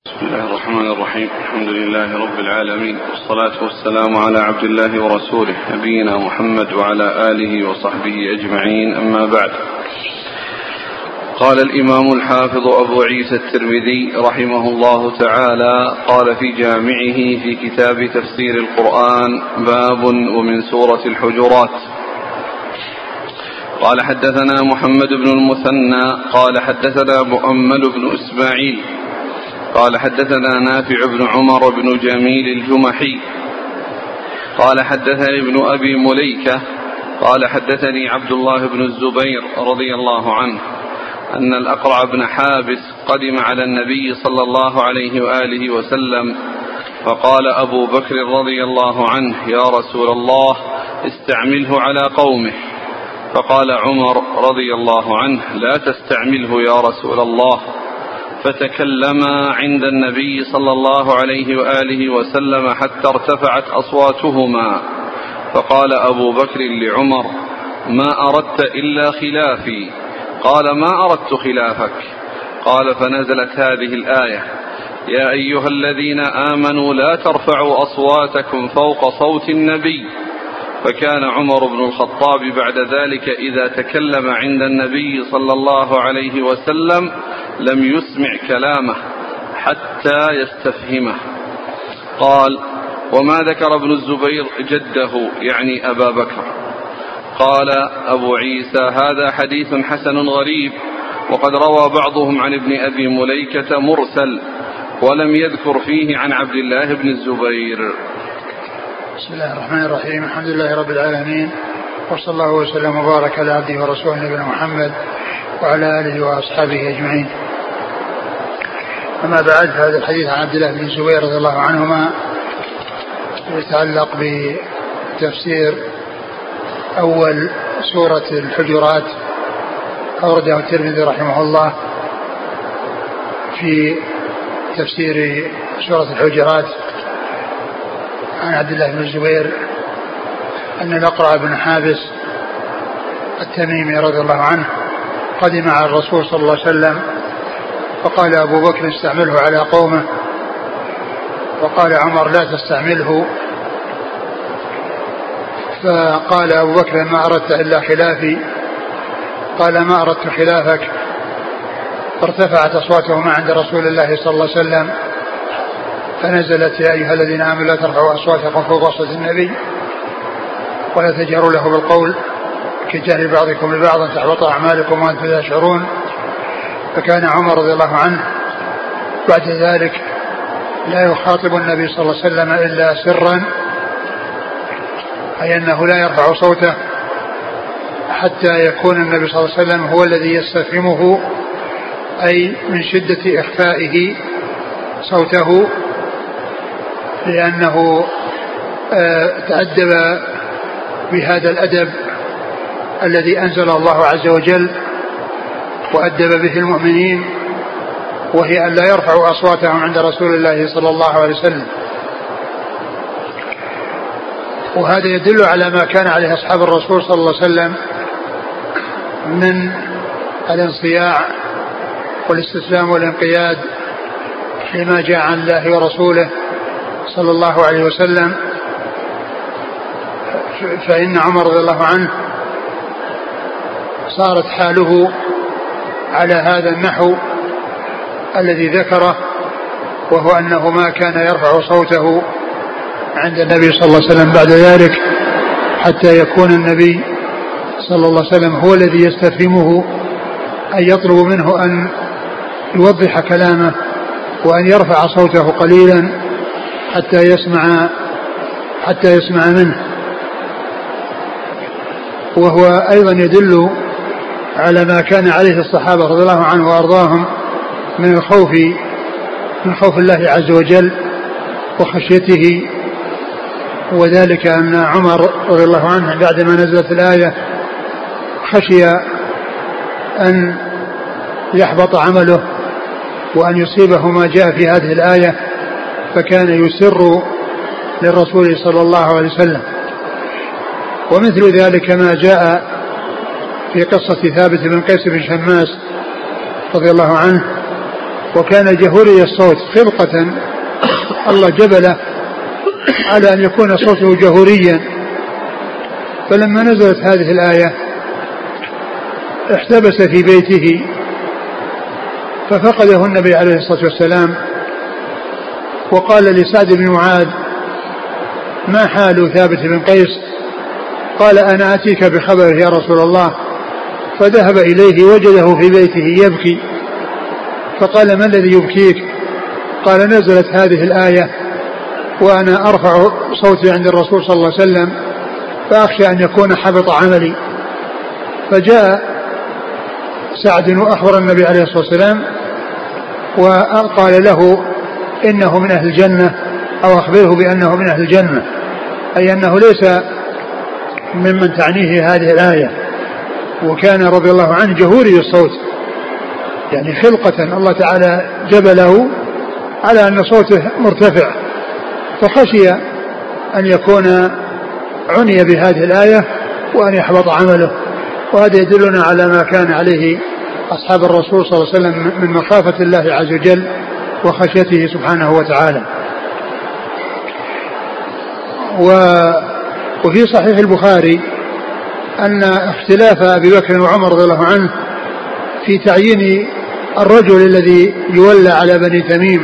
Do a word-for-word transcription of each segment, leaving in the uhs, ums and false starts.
بسم الله الرحمن الرحيم. الحمد لله رب العالمين، والصلاة والسلام على عبد الله ورسوله نبينا محمد وعلى آله وصحبه أجمعين، أما بعد. قال الإمام الحافظ أبو عيسى الترمذي رحمه الله تعالى قال في جامعه في كتاب تفسير القرآن: باب ومن سورة الحجرات. قال حدثنا محمد بن المثنى قال حدثنا مؤمل بن إسماعيل قال حدثنا نافع بن عمر بن جميل الجمحي قال حدثني ابن أبي مليكة قال حدثني عبد الله بن الزبير رضي الله عنه أن الأقرع بن حابس قدم على النبي صلى الله عليه وآله وسلم، فقال أبو بكر رضي الله عنه: يا رسول الله، استعمله على قومه. فقال عمر رضي الله عنه: لا تستعمله يا رسول الله. فتكلما عند النبي صلى الله عليه وآله وسلم حتى ارتفعت أصواتهما، فقال أبو بكر لعمر: ما أردت إلا خلافي. قال: ما أردت خلافك. قال: فنزلت هذه الآية: يا أيها الذين آمنوا لا ترفعوا أصواتكم فوق صوت النبي. فكان عمر بن الخطاب بعد ذلك إذا تكلم عند النبي صلى الله عليه وسلم لم يسمع كلامه حتى يستفهمه. قال: وما ذكر ابن الزبير جده يعني أبا بكر. قال أبو عيسى: هذا حديث حسن غريب، وقد روى بعضهم عن ابن أبي مليكة مرسل ولم يذكر فيه عن عبد الله بن الزبير. بسم الله الرحمن الرحيم. الحمد لله رب العالمين، وصلى الله وسلم وبارك على عبده ورسوله نبينا محمد وعلى آله وأصحابه أجمعين. أما بعد، هذا الحديث عن عبد الله بن الزبير رضي الله عنهما يتعلق بتفسير أول سورة الحجرات، أورده الترمذي رحمه الله في تفسير سورة الحجرات عن عبد الله بن الزبير أن الأقرع بن حابس التميمي رضي الله عنه قدم على الرسول صلى الله عليه وسلم، فقال أبو بكر: استعمله على قومه. وقال عمر: لا تستعمله. فقال أبو بكر: ما أردت إلا خلافي. قال: ما أردت خلافك. فارتفعت أصواتهما عند رسول الله صلى الله عليه وسلم، فنزلت: يا أيها الذين آمنوا لا ترفعوا أصواتكم فوق صوت النبي ولا تجهروا له بالقول كجهر بعضكم لبعض تحبط أعمالكم وأنتم لا تشعرون. فكان عمر رضي الله عنه بعد ذلك لا يخاطب النبي صلى الله عليه وسلم إلا سرا، أي أنه لا يرفع صوته حتى يكون النبي صلى الله عليه وسلم هو الذي يستفهمه، أي من شدة إخفائه صوته، لأنه تأدب بهذا الأدب الذي أنزل الله عز وجل وأدب به المؤمنين، وهي أن لا يرفعوا أصواتهم عند رسول الله صلى الله عليه وسلم. وهذا يدل على ما كان عليه أصحاب الرسول صلى الله عليه وسلم من الانصياع والاستسلام والانقياد لما جاء عن الله ورسوله صلى الله عليه وسلم. فإن عمر رضي الله عنه صارت حاله على هذا النحو الذي ذكره، وهو أنه ما كان يرفع صوته عند النبي صلى الله عليه وسلم بعد ذلك حتى يكون النبي صلى الله عليه وسلم هو الذي يستفهمه، أن يطلب منه أن يوضح كلامه وأن يرفع صوته قليلا حتى يسمع حتى يسمع منه. وهو أيضا يدل على ما كان عليه الصحابة رضي الله عنه وأرضاهم من الخوف من خوف الله عز وجل وخشيته، وذلك أن عمر رضي الله عنه بعدما نزلت الآية خشي أن يحبط عمله وأن يصيبه ما جاء في هذه الآية، فكان يسر للرسول صلى الله عليه وسلم. ومثل ذلك ما جاء في قصة ثابت بن قيس بن شماس رضي الله عنه وكان جهوري الصوت خلقة الله جبله على أن يكون صوته جهوريا. فلما نزلت هذه الآية احتبس في بيته ففقده النبي عليه الصلاة والسلام، وقال لسعد بن معاذ: ما حال ثابت بن قيس؟ قال: أنا أتيك بخبره يا رسول الله. فذهب إليه وجده في بيته يبكي، فقال: ما الذي يبكيك؟ قال: نزلت هذه الآية وأنا أرفع صوتي عند الرسول صلى الله عليه وسلم فأخشى أن يكون حبط عملي. فجاء سعد وأخبر النبي عليه الصلاة والسلام وقال له إنه من أهل الجنة، أو أخبره بأنه من أهل الجنة، أي أنه ليس ممن تعنيه هذه الآية. وكان رضي الله عنه جهوري الصوت، يعني خلقة الله تعالى جبله على أن صوته مرتفع، فخشي أن يكون عني بهذه الآية وأن يحبط عمله. وهذا يدلنا على ما كان عليه أصحاب الرسول صلى الله عليه وسلم من مخافة الله عز وجل وخشيته سبحانه وتعالى. وفي صحيح البخاري أن اختلاف أبي بكر وعمر رضي الله عنه في تعيين الرجل الذي يولى على بني تميم،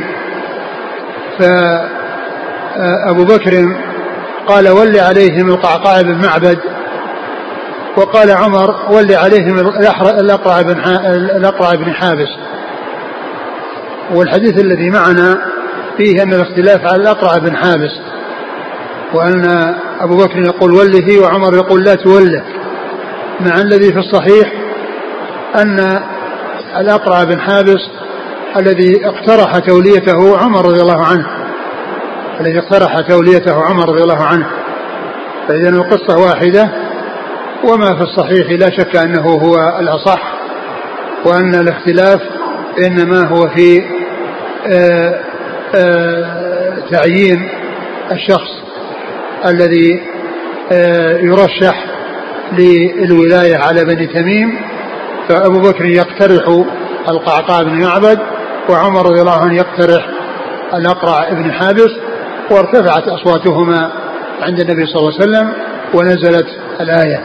فأبو بكر قال: ولي عليهم القعقاع بن معبد، وقال عمر: ولي عليهم الأقرع بن حابس. والحديث الذي معنا فيه أن الاختلاف على الأقرع بن حابس، وأن أبو بكر يقول وله وعمر يقول لا توله، مع الذي في الصحيح أن الأقرع بن حابس الذي اقترح توليته عمر رضي الله عنه الذي اقترح توليته عمر رضي الله عنه فإذا القصة واحدة، وما في الصحيح لا شك أنه هو الأصح، وأن الاختلاف إنما هو في آآ آآ تعيين الشخص الذي يرشح للولاية على بني تميم. فأبو بكر يقترح القعقاع بن معبد، وعمر رضي الله عنه يقترح الأقرع بن حابس، وارتفعت أصواتهما عند النبي صلى الله عليه وسلم ونزلت الآية.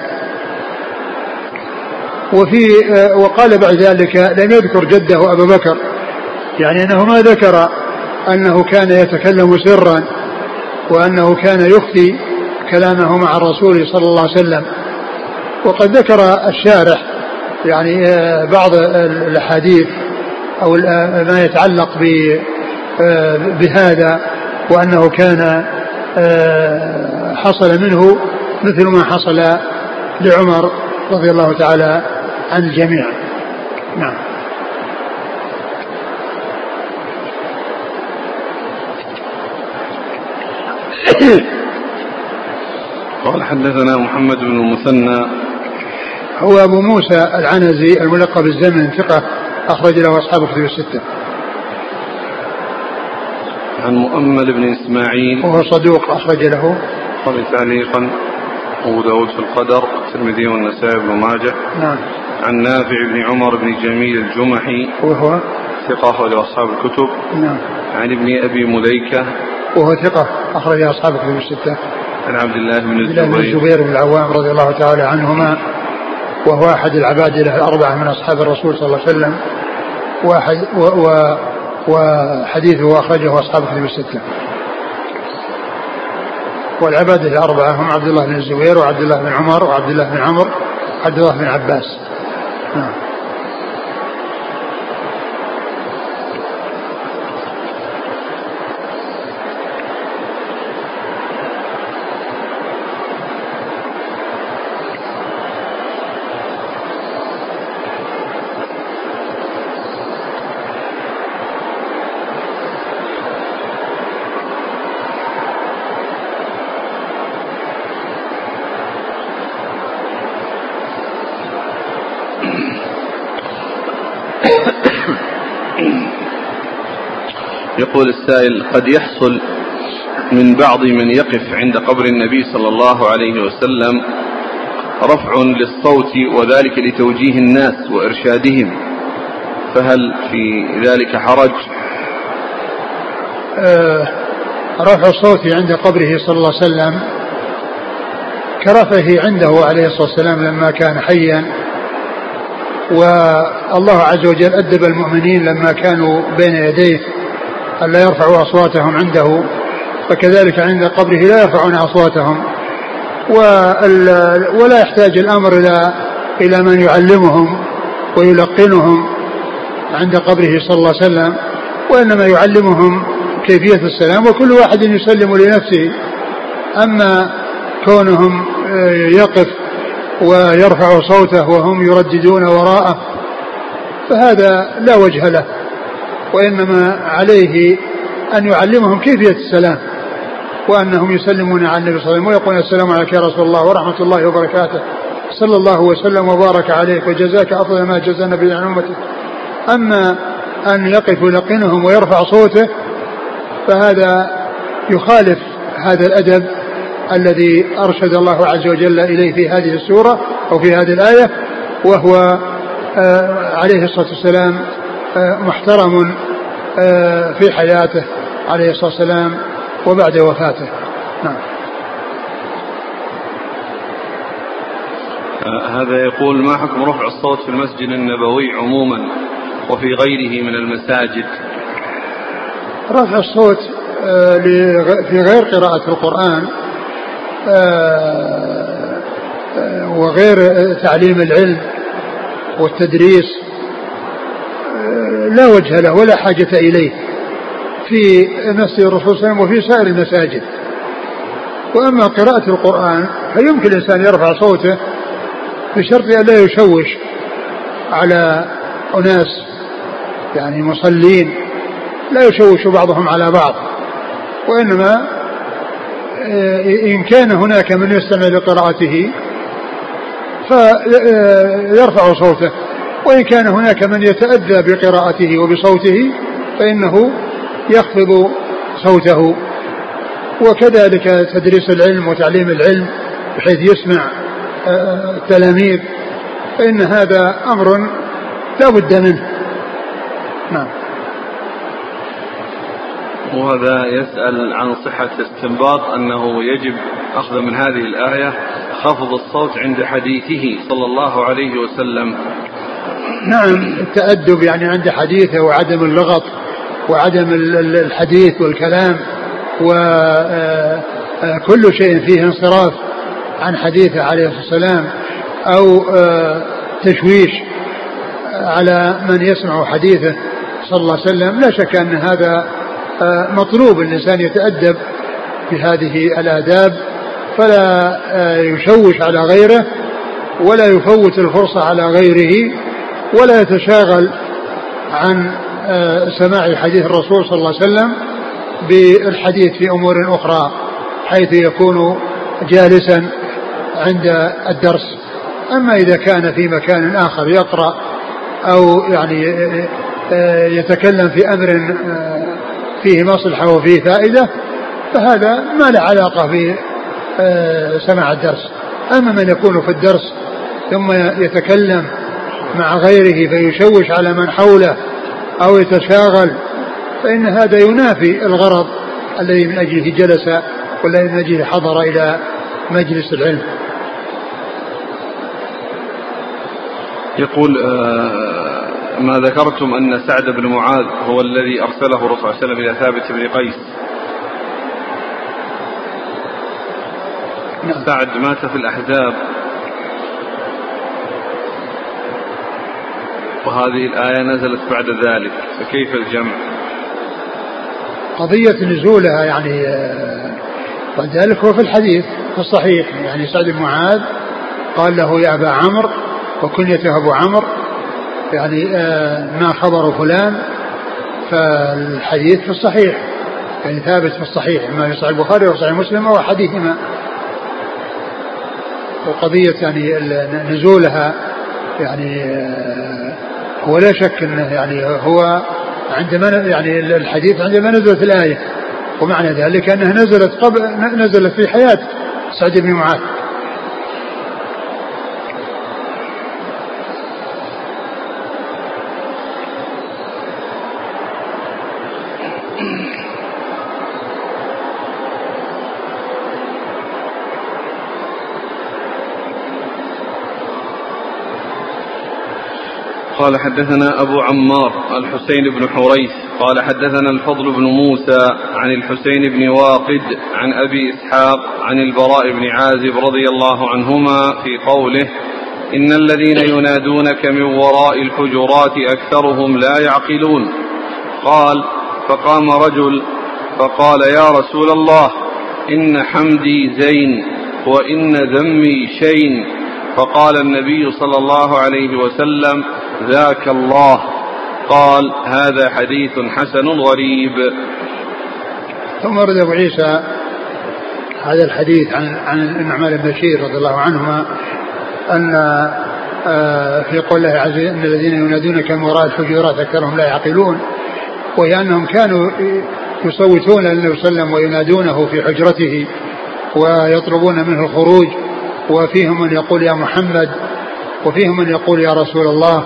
وفي وقال بعد ذلك لم يذكر جده أبو بكر، يعني أنه ما ذكر أنه كان يتكلم سرا وأنه كان يخفي كلامه مع الرسول صلى الله عليه وسلم. وقد ذكر الشارح يعني بعض الأحاديث أو ما يتعلق بهذا، وأنه كان حصل منه مثل ما حصل لعمر رضي الله تعالى عن الجميع. نعم. قال حدثنا محمد بن المثنى هو أبو موسى العنزي الملقب بالزمن، ثقة أخرج له أصحاب الكتب الستة. عن مؤمل بن إسماعيل وهو صدوق أخرج له قال تعليقا أبو داود في القدر، الترمذي والنسائي بن ماجه. نعم. عن نافع بن عمر بن جميل الجمحي وهو ثقة أخرج أصحاب الكتب. نعم. عن ابن أبي مليكة وهو ثقة أخرج أصحاب الكتب الستة. عن عبد الله بن الزبير, الزبير بن العوام رضي الله تعالى عنهما، وهو أحد العبادلة الأربعة من أصحاب الرسول صلى الله عليه وسلم، واحد و و وحديثه أخرجه أصحاب الكتب الستة. والعبادة الأربعة هم عبد الله بن الزبير وعبد الله بن عمر وعبد الله بن عمرو وعبد الله بن عباس. نعم. يقول السائل: قد يحصل من بعض من يقف عند قبر النبي صلى الله عليه وسلم رفع للصوت، وذلك لتوجيه الناس وإرشادهم، فهل في ذلك حرج؟ آه رفع الصوت عند قبره صلى الله عليه وسلم كرفعه عنده عليه الصلاة والسلام لما كان حيا، والله عز وجل أدب المؤمنين لما كانوا بين يديه ألا يرفعوا أصواتهم عنده، فكذلك عند قبره لا يرفعون أصواتهم، ولا يحتاج الأمر إلى إلى من يعلمهم ويلقنهم عند قبره صلى الله عليه وسلم، وإنما يعلمهم كيفية السلام وكل واحد يسلم لنفسه. أما كونهم يقف ويرفع صوته وهم يرددون وراءه فهذا لا وجه له، وإنما عليه أن يعلمهم كيفية السلام، وأنهم يسلمون على النبي صلى الله عليه وسلم ويقولون السلام عليك يا رسول الله ورحمة الله وبركاته، صلى الله وسلم وبارك عليك وجزاك أفضل ما جزى النبي عن أمته. أما أن يقف يلقنهم ويرفع صوته فهذا يخالف هذا الأدب الذي أرشد الله عز وجل إليه في هذه السورة أو في هذه الآية، وهو آه عليه الصلاة والسلام آه محترم آه في حياته عليه الصلاة والسلام وبعد وفاته. نعم. هذا يقول: ما حكم رفع الصوت في المسجد النبوي عموما وفي غيره من المساجد؟ رفع الصوت آه في غير قراءة القرآن آه آه وغير تعليم العلم والتدريس آه لا وجه له ولا حاجة إليه في مسجد الرسول صلى الله عليه وسلم وفي سائر المساجد. وأما قراءة القرآن فيمكن الإنسان يرفع صوته بشرط أن لا يشوش على أناس يعني مصلين، لا يشوش بعضهم على بعض، وإنما إن كان هناك من يستمع لقراءته فيرفع صوته، وإن كان هناك من يتأذى بقراءته وبصوته فإنه يخفض صوته. وكذلك تدريس العلم وتعليم العلم بحيث يسمع التلاميذ فإن هذا أمر لا بد منه. نعم. وهذا يسأل عن صحة استنباط أنه يجب أخذ من هذه الآية خفض الصوت عند حديثه صلى الله عليه وسلم. نعم، التأدب يعني عند حديثه وعدم اللغط وعدم الحديث والكلام وكل شيء فيه انصراف عن حديثه عليه الصلاة والسلام أو تشويش على من يسمع حديثه صلى الله عليه وسلم. لا شك أن هذا مطلوب، الإنسان يتأدب بهذه الآداب فلا يشوش على غيره ولا يفوت الفرصة على غيره ولا يتشاغل عن سماع حديث الرسول صلى الله عليه وسلم بالحديث في أمور أخرى حيث يكون جالسا عند الدرس. أما إذا كان في مكان آخر يقرأ أو يعني يتكلم في أمر فيه مصلحة وفيه فائدة فهذا ما له علاقة بسماع الدرس. أما من يكون في الدرس ثم يتكلم مع غيره فيشوش على من حوله أو يتشاغل فإن هذا ينافي الغرض الذي من أجله جلس والذي من أجله حضر إلى مجلس العلم. يقول ما ذكرتم أن سعد بن معاذ هو الذي أرسله الرسول صلى الله عليه وسلم إلى ثابت بن قيس. نعم. سعد مات في الأحزاب وهذه الآية نزلت بعد ذلك، فكيف الجمع؟ قضية نزولها يعني بعد ذلك هو في الحديث في الصحيح، يعني سعد بن معاذ قال له يا أبا عمرو وكنيته أبو عمرو، يعني ما خبر فلان، فالحديث في الصحيح يعني ثابت في الصحيح ما في صحيح البخاري وصحيح مسلم وحديثهما. وقضية يعني نزولها يعني هو لا شك انه يعني هو عندما يعني الحديث عندما نزلت الآية، ومعنى ذلك انها نزلت قبل نزلت في حياة سعد بن معاذ. قال حدثنا أبو عمار الحسين بن حريث قال حدثنا الفضل بن موسى عن الحسين بن واقد عن أبي إسحاق عن البراء بن عازب رضي الله عنهما في قوله إن الذين ينادونك من وراء الحجرات أكثرهم لا يعقلون. قال فقام رجل فقال يا رسول الله إن حمدي زين وإن ذمي شين. فقال النبي صلى الله عليه وسلم ذاك الله. قال هذا حديث حسن غريب. ثم ورد أبو عيسى هذا الحديث عن عن النعمان بن بشير رضي الله عنهما أن في قول الله عز وجل إن الذين ينادونك من وراء الحجرات أكثرهم لا يعقلون، وهي أنهم كانوا يصوتون للنبي صلى الله عليه وسلم وينادونه في حجرته ويطلبون منه الخروج، وفيهم من يقول يا محمد وفيهم من يقول يا رسول الله.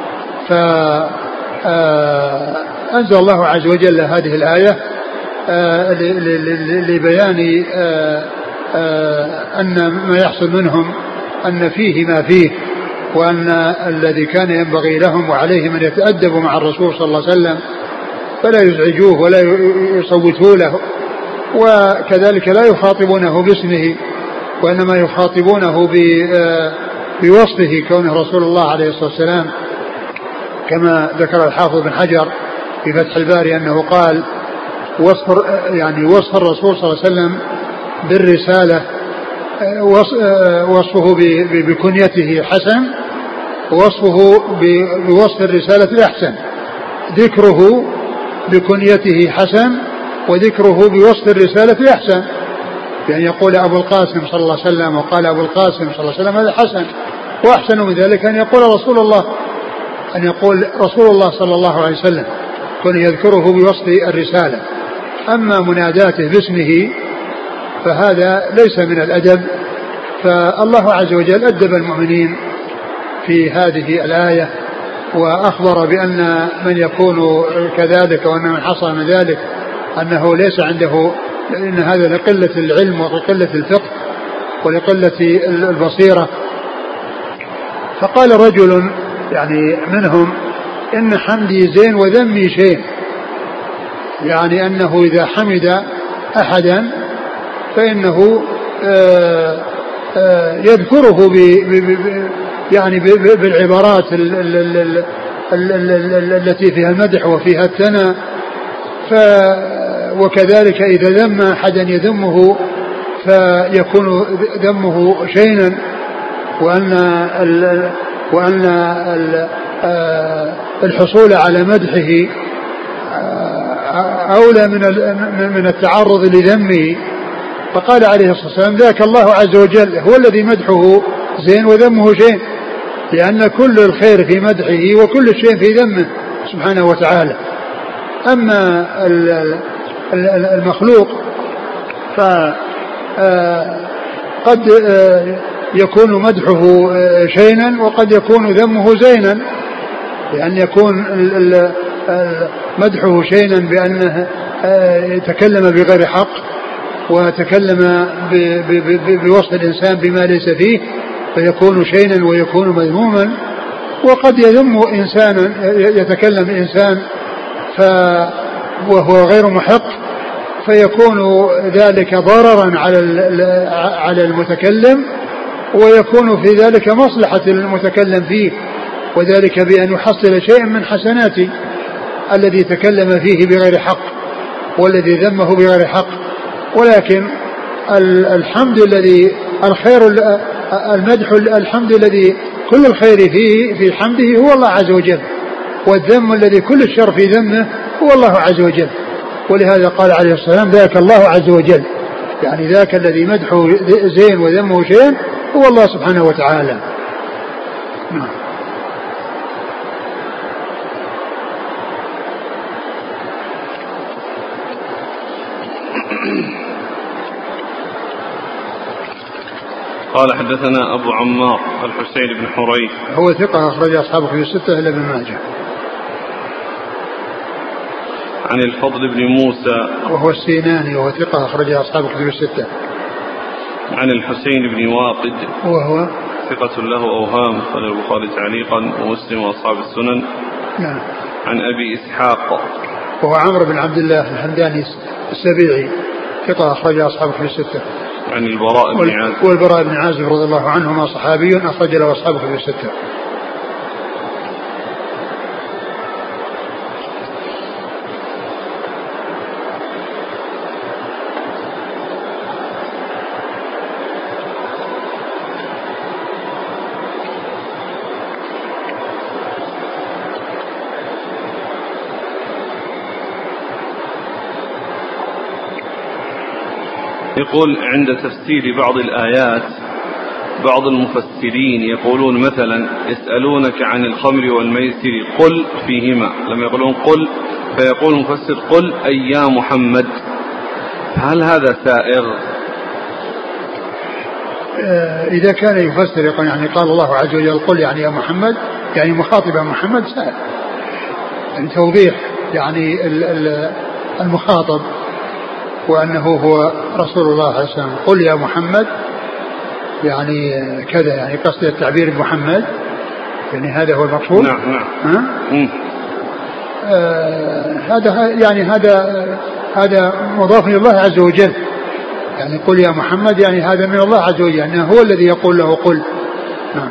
فأنزل الله عز وجل هذه الآية لبيان أن ما يحصل منهم أن فيه ما فيه، وأن الذي كان ينبغي لهم وعليهم أن يتأدبوا مع الرسول صلى الله عليه وسلم فلا يزعجوه ولا يصوتوا له، وكذلك لا يخاطبونه باسمه وإنما يخاطبونه بوصفه كونه رسول الله عليه الصلاة والسلام، كما ذكر الحافظ بن حجر في فتح الباري أنه قال وصف يعني وصف الرسول صلى الله عليه وسلم بالرسالة وصفه بكنيته حسن، وصفه بوصف الرسالة أحسن. ذكره بكنيته حسن وذكره بوصف الرسالة أحسن، يعني يقول أبو القاسم صلى الله عليه وسلم وقال أبو القاسم صلى الله عليه وسلم هذا حسن، وأحسن من ذلك أن يقول رسول الله أن يقول رسول الله صلى الله عليه وسلم كن يذكره بوصف الرسالة. أما مناداته باسمه فهذا ليس من الأدب، فالله عز وجل أدب المؤمنين في هذه الآية وأخبر بأن من يكون كذلك وأن من حصل من ذلك أنه ليس عنده، إن هذا لقلة العلم ولقلة الفقه ولقلة البصيرة. فقال رجل يعني منهم إن حمدي زين وذمي شين، يعني أنه إذا حمد أحدا فإنه آآ آآ يذكره ب ب يعني بالعبارات التي فيها المدح وفيها الثناء، وكذلك إذا ذم أحدا يذمه فيكون ذمه شينا، وأن وأن الحصول على مدحه أولى من من التعرض لذمه. فقال عليه الصلاة والسلام ذاك الله عز وجل هو الذي مدحه زين وذمه شين، لأن كل الخير في مدحه وكل شيء في ذمه سبحانه وتعالى. أما المخلوق فقد يكون مدحه شينا وقد يكون ذمه زينا، لأن يكون مدحه شينا بأنه يتكلم بغير حق وتكلم بوصف الإنسان بما ليس فيه فيكون شينا ويكون مذموما، وقد يذم إنسانا يتكلم إنسان وهو غير محق فيكون ذلك ضررا على على المتكلم، ويكون في ذلك مصلحة المتكلم فيه، وذلك بأن يحصل شيئا من حسنات الذي تكلم فيه بغير حق والذي ذمه بغير حق. ولكن الحمد الذي الخير المدح الحمد الذي كل الخير فيه في حمده هو الله عز وجل، والذم الذي كل الشر في ذمه هو الله عز وجل. ولهذا قال عليه الصلاة والسلام ذاك الله عز وجل، يعني ذاك الذي مدحه زين وذمه شين هو الله سبحانه وتعالى. نعم. قال حدثنا أبو عمار الحسين بن حريث هو ثقة أخرج أصحابه في الستة إلا ابن ماجه. عن الفضل بن موسى وهو السيناني وهو ثقة أخرج أصحابه في الستة. عن الحسين بن واقد وهو ثقة له أوهام، قال البخاري تعليقا ومسلم وأصحاب السنن. نعم. عن أبي إسحاق وهو عمرو بن عبد الله الحمداني السبيعي ثقة أخرج أصحاب في الستة. عن البراء بن عازب. والبراء بن عازب رضي الله عنهما صحابي أخرج له أصحابه في الستة. يقول عند تفسير بعض الآيات بعض المفسرين يقولون مثلا يسألونك عن الخمر والميسر قل فيهما، لما يقولون قل فيقول المفسر قل أي يا محمد، هل هذا سائغ؟ إذا كان يفسر يقول يعني قال الله عز وجل قل يعني يا محمد يعني مخاطبا محمد سائغ، يعني توضيح يعني المخاطب وأنه هو رسول الله عليه السلام. قل يا محمد يعني كذا، يعني قصد التعبير بمحمد، يعني هذا هو المقصود. نعم نعم. ها؟ آه هذا يعني هذا هذا مضاف إلى الله عز وجل، يعني قل يا محمد يعني هذا من الله عز وجل، يعني هو الذي يقول له قل. نعم.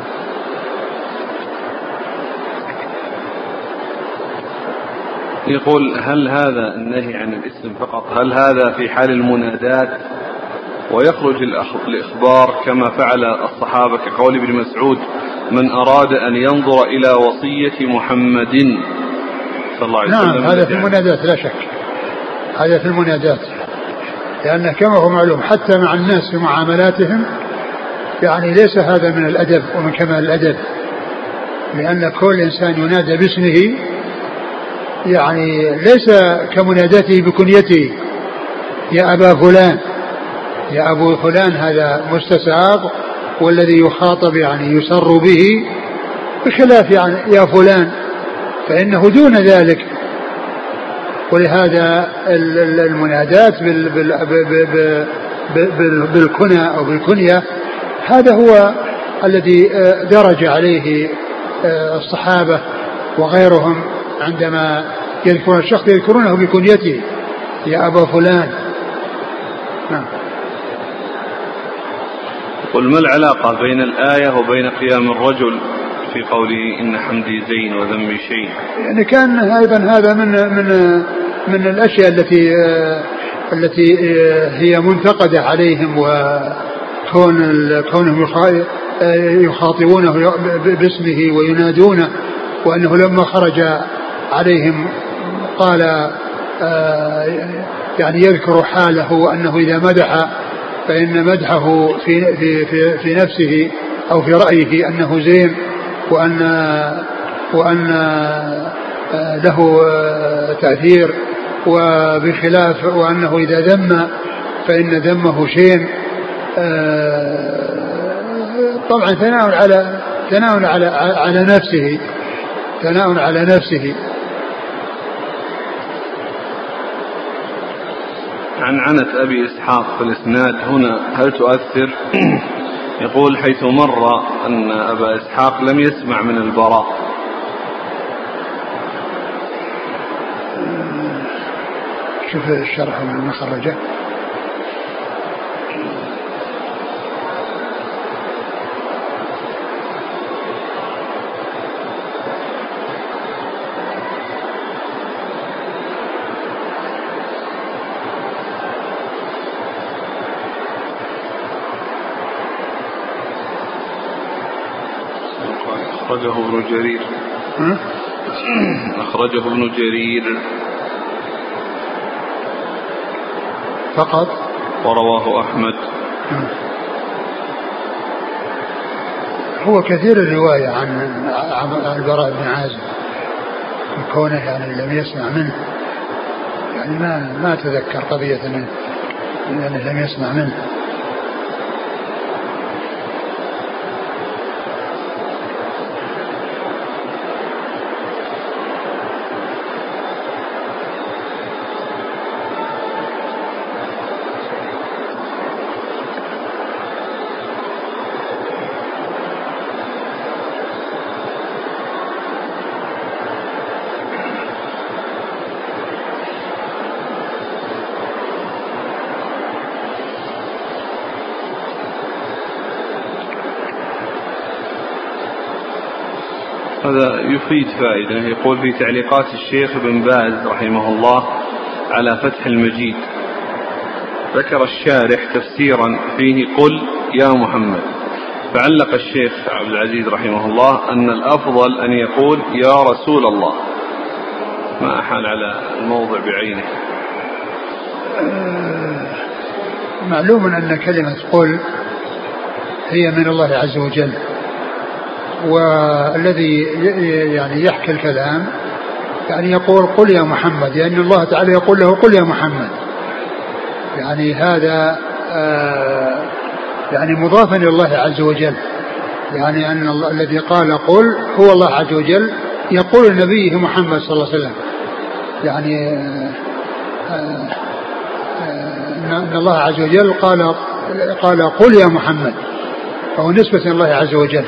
يقول هل هذا النهي عن الاسم فقط هل هذا في حال المنادات ويخرج الإخبار كما فعل الصحابة كقول ابن مسعود من أراد أن ينظر إلى وصية محمد صلى الله عليه وسلم؟ نعم هذا في المنادات لا شك، هذا في المنادات، لأن كما هو معلوم حتى مع الناس في معاملاتهم يعني ليس هذا من الأدب ومن كمال الأدب، لأن كل إنسان ينادى باسمه يعني ليس كمناداته بكنيته يا أبا فلان، يا أبو فلان هذا مستساغ، والذي يخاطب يعني يسر به، بخلاف يعني يا فلان فإنه دون ذلك. ولهذا المنادات بالكنى أو بالكنية هذا هو الذي درج عليه الصحابة وغيرهم عندما يذكرون الشخص يذكرونه بكنيته يا أبا فلان. نعم. قل ما العلاقة بين الآية وبين قيام الرجل في قوله إن حمدي زين وذمي شيء؟ يعني كان أيضا هذا من من من الأشياء التي التي هي منتقدة عليهم، وكون كونهم يخاطبونه باسمه وينادونه، وأنه لما خرج عليهم قال يعني يذكر حاله وأنه إذا مدح فإن مدحه في, في, في, في نفسه أو في رأيه أنه زين، وأن, وأن له تأثير، وبخلاف وأنه إذا ذم فإن ذمه شين. طبعا ثناء على ثناء على على نفسه ثناء على نفسه. عن عنة أبي إسحاق في الإسناد هنا هل تؤثر؟ يقول حيث مر أن أبا إسحاق لم يسمع من البراء. شوف الشرح من خرجه. أخرجه ابن جرير. أخرجه ابن جرير فقط، ورواه أحمد. هو كثير الرواية عن البراء بن عازب، كونه يعني لم يسمع منه، يعني ما ما تذكر قضية منه يعني لم يسمع منه. هذا يفيد فائدة. يقول في تعليقات الشيخ ابن باز رحمه الله على فتح المجيد ذكر الشارح تفسيرا فيه قل يا محمد، فعلق الشيخ عبد العزيز رحمه الله أن الأفضل أن يقول يا رسول الله، ما أحال على الموضع بعينه. معلوم أن كلمة قل هي من الله عز وجل، والذي يعني يحكي الكلام يعني يقول قل يا محمد، لأن يعني الله تعالى يقول له قل يا محمد، يعني هذا آه يعني مضافا إلى الله عز وجل، يعني أن الله الذي قال قل هو الله عز وجل يقول لنبيه محمد صلى الله عليه وسلم، يعني آه آه أن الله عز وجل قال قال قل يا محمد، فهو نسبة إلى الله عز وجل.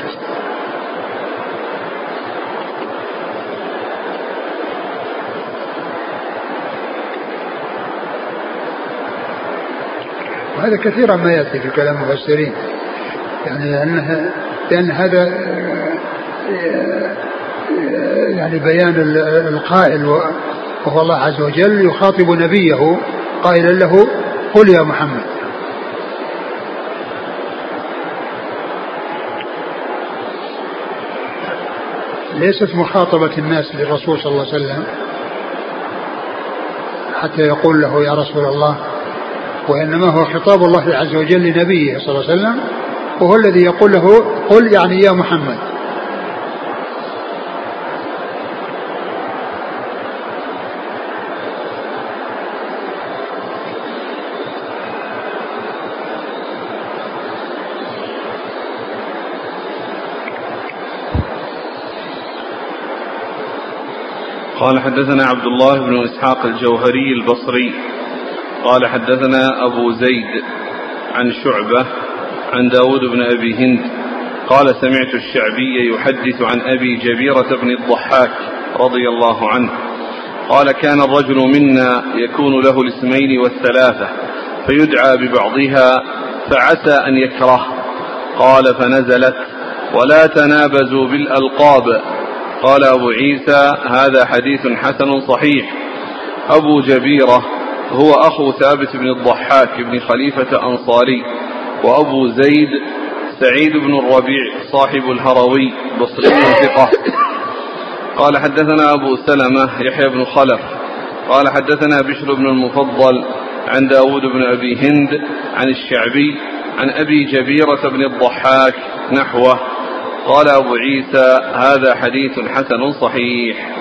وهذا كثيرا ما يأتي في كلام المفسرين، يعني أنها لأن هذا يعني بيان القائل وهو الله عز وجل يخاطب نبيه قائلا له قل يا محمد. ليست مخاطبة الناس للرسول صلى الله عليه وسلم حتى يقول له يا رسول الله، وإنما هو خطاب الله عز وجل لنبيه صلى الله عليه وسلم، وهو الذي يقول له قل يعني يا محمد. قال حدثنا عبد الله بن إسحاق الجوهري البصري قال حدثنا أبو زيد عن شعبة عن داود بن أبي هند قال سمعت الشعبي يحدث عن أبي جبيرة بن الضحاك رضي الله عنه قال كان الرجل منا يكون له الاسمين والثلاثة فيدعى ببعضها فعسى أن يكره، قال فنزلت ولا تنابزوا بالألقاب. قال أبو عيسى هذا حديث حسن صحيح. أبو جبيرة هو أخو ثابت بن الضحاك بن خليفة أنصاري، وأبو زيد سعيد بن الربيع صاحب الهروي بصري ثقة. قال حدثنا أبو سلمة يحيى بن خلف قال حدثنا بشر بن المفضل عن داود بن أبي هند عن الشعبي عن أبي جبيرة بن الضحاك نحوه. قال أبو عيسى هذا حديث حسن صحيح.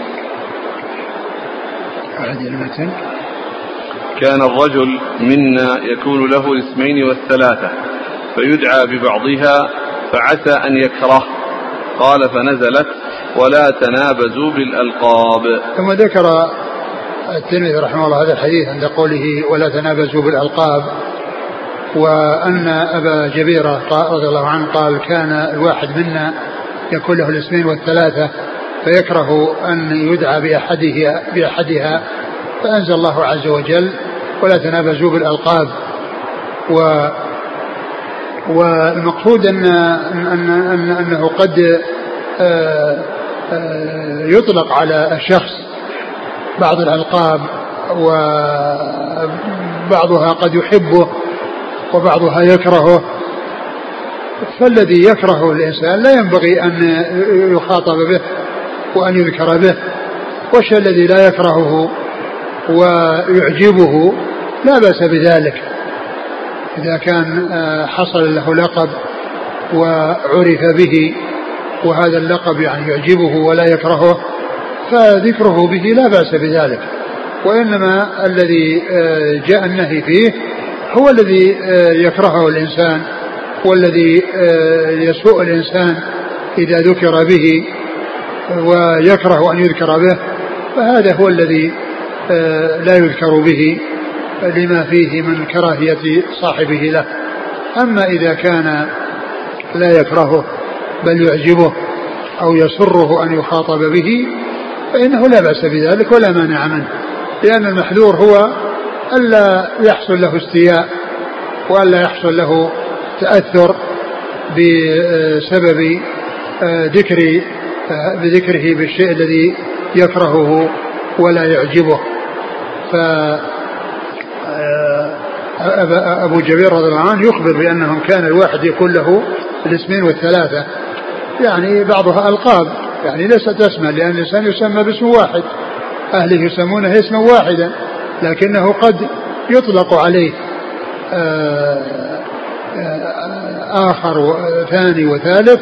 كان الرجل منا يكون له الاسمين والثلاثة فيدعى ببعضها فعسى أن يكره، قال فنزلت ولا تنابزوا بالألقاب. ثم ذكر الترمذي رحمه الله هذا الحديث عند قوله ولا تنابزوا بالألقاب، وأن أبا جبيرة رضي الله عنه قال كان الواحد منا يكون له الاسمين والثلاثة فيكره أن يدعى بأحدها, بأحدها فأنزل الله عز وجل ولا تنابزوا بالألقاب. و والمقصود أن أن أن أنه قد يطلق على الشخص بعض الألقاب، وبعضها قد يحبه وبعضها يكرهه، فالذي يكرهه الإنسان لا ينبغي أن يخاطب به وأن يذكر به، والشيء الذي لا يكرهه ويعجبه لا بأس بذلك إذا كان حصل له لقب وعرف به وهذا اللقب يعني يعجبه ولا يكرهه فذكره به لا بأس بذلك. وإنما الذي جاء النهي فيه هو الذي يكرهه الإنسان والذي يسوء الإنسان إذا ذكر به ويكره أن يذكر به، فهذا هو الذي لا يذكر به لما فيه من كراهية صاحبه له. أما إذا كان لا يكرهه بل يعجبه أو يسره أن يخاطب به فإنه لا بأس بذلك ولا مانع منه، لأن المحذور هو ألا يحصل له استياء وألا يحصل له تأثر بسبب ذكر بذكره بالشيء الذي يكرهه ولا يعجبه. ف أبو جبير رضي الله عنه يخبر بأنهم كان الواحد يكون له الاسمين والثلاثة، يعني بعضها ألقاب، يعني ليست اسما، لأن الإنسان يسمى باسم واحد، أهله يسمونه اسما واحدا، لكنه قد يطلق عليه آخر وثاني وثالث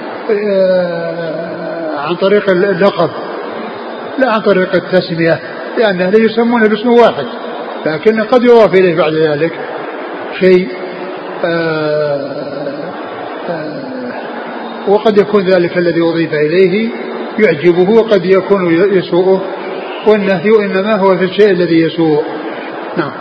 عن طريق اللقب لا عن طريق التسمية، لأن أهله يسمونه باسم واحد، لكن قد يضاف إليه بعد ذلك شيء وقد يكون ذلك الذي أضيف إليه يعجبه وقد يكون يسوءه، والنهي إنما هو في الشيء الذي يسوء. نعم.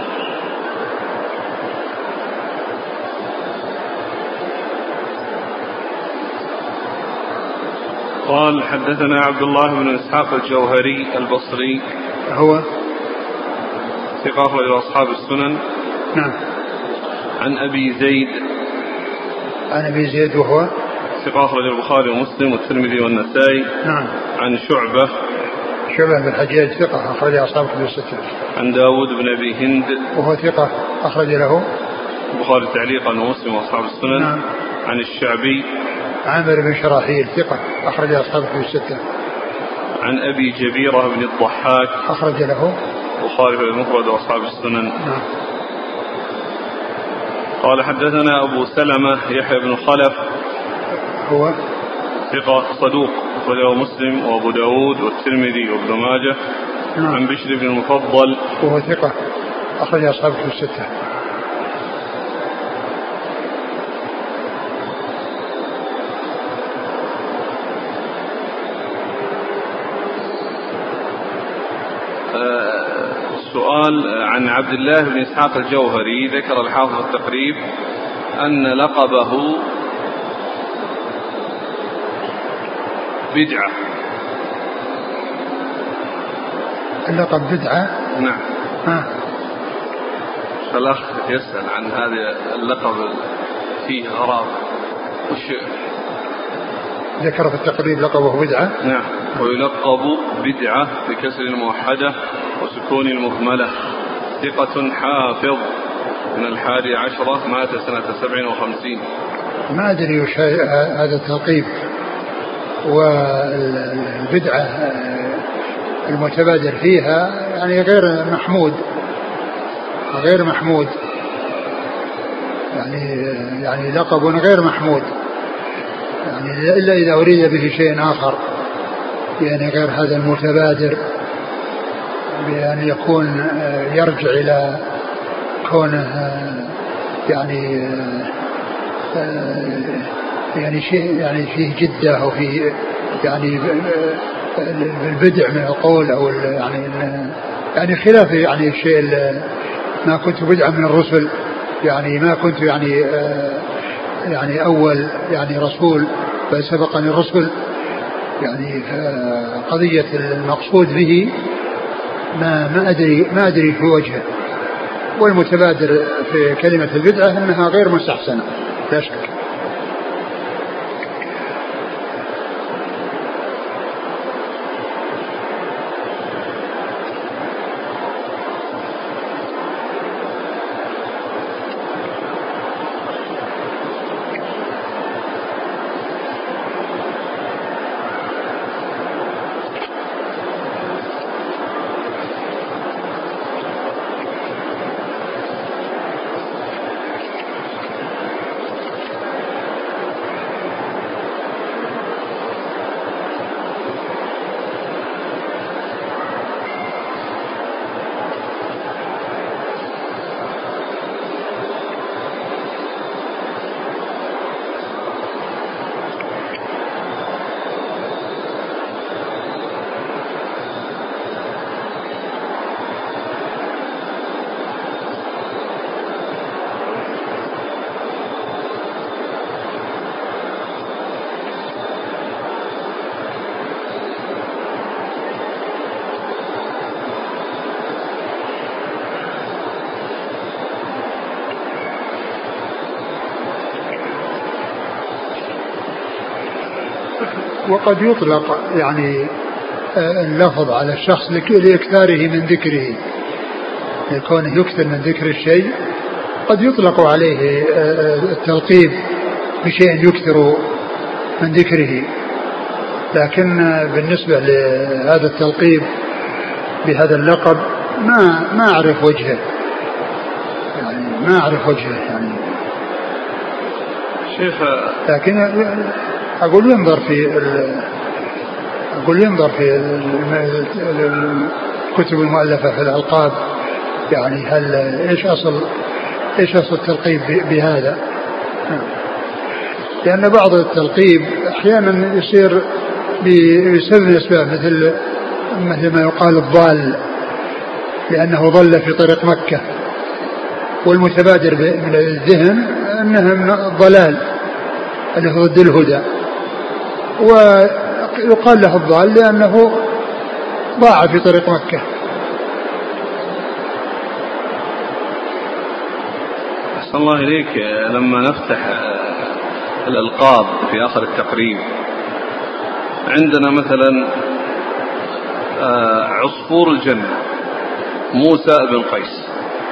قال حدثنا عبد الله بن إسحاق الجوهري البصري هو ثقة أخرج أصحاب السنن. نعم. عن أبي زيد عن أبي زيد وهو ثقة أخرج البخاري ومسلم والترمذي والنسائي. نعم. عن شعبة شعبة بن الحجاج ثقة أخرج أصحاب كتب الستة. عن داود بن أبي هند وهو ثقة أخرج له البخاري تعليقا ومسلم وأصحاب السنن. نعم. عن الشعبي عامر بن شراحيل ثقة أخرج أصحاب كتب الستة. عن أبي جبيرة بن الضحاك أخرج له البخاري في المفرد وأصحاب السنن. نعم. قال حدثنا أبو سلمة يحيى بن خلف هو ثقة صدوق أخرجه مسلم وأبو داود والترمذي وابن ماجه. نعم. عن بشر بن المفضل وهو ثقة أخرج أصحاب كتب الستة. سؤال عن عبد الله بن إسحاق الجوهري، ذكر الحافظ التقريب أن لقبه بدعة. اللقب بدعة؟ نعم. ها. فالأخ يسأل عن هذا اللقب فيه غرابة، وش ذكر في التقريب لقبه بدعة؟ نعم. ويلقب بدعة بكسر الموحدة وسكون المهملة، ثقة حافظ من الحادي عشرة، مات سنة سبع وخمسين. ما أدري وش هذا التلقيب. والبدعة المتبادر فيها يعني غير محمود غير محمود يعني يعني لقب غير محمود، يعني إلا إذا أريد به شيء آخر، يعني غير هذا المتبادر، بأن يكون يرجع إلى كونه يعني يعني شيء يعني فيه جدة أو فيه يعني البدع من القول أو يعني يعني خلاف يعني الشيء ما كنت بدعا من الرسل، يعني ما كنت يعني يعني أول يعني رسول بل سبقني الرسل، يعني قضية المقصود به ما ما أدري ما أدري في وجهه. والمتبادر في كلمة البدعة أنها غير مستحسنة لا شك. وقد يطلق يعني اللفظ على الشخص لإكثاره من ذكره، لكونه يكثر من ذكر الشيء قد يطلق عليه التلقيب بشيء يكثر من ذكره. لكن بالنسبة لهذا التلقيب بهذا اللقب ما ما أعرف وجهه، يعني ما أعرف وجهه يعني شيخ. لكن أقول ينظر في أقول ينظر في الكتب المؤلفة في الألقاب، يعني هل إيش أصل إيش أصل التلقيب بهذا؟ لأن بعض التلقيب أحيانا يصير بسبب الأسباب، مثل مثل ما يقال الضال لأنه ضل في طريق مكة، والمتبادر من الذهن أنها من الضلال اللي هو ضد الهدى، ويقال له الضال لأنه ضاع في طريق مكة. أحسن الله إليك. لما نفتح الألقاب في آخر التقريب عندنا مثلا عصفور الجنة موسى بن قيس،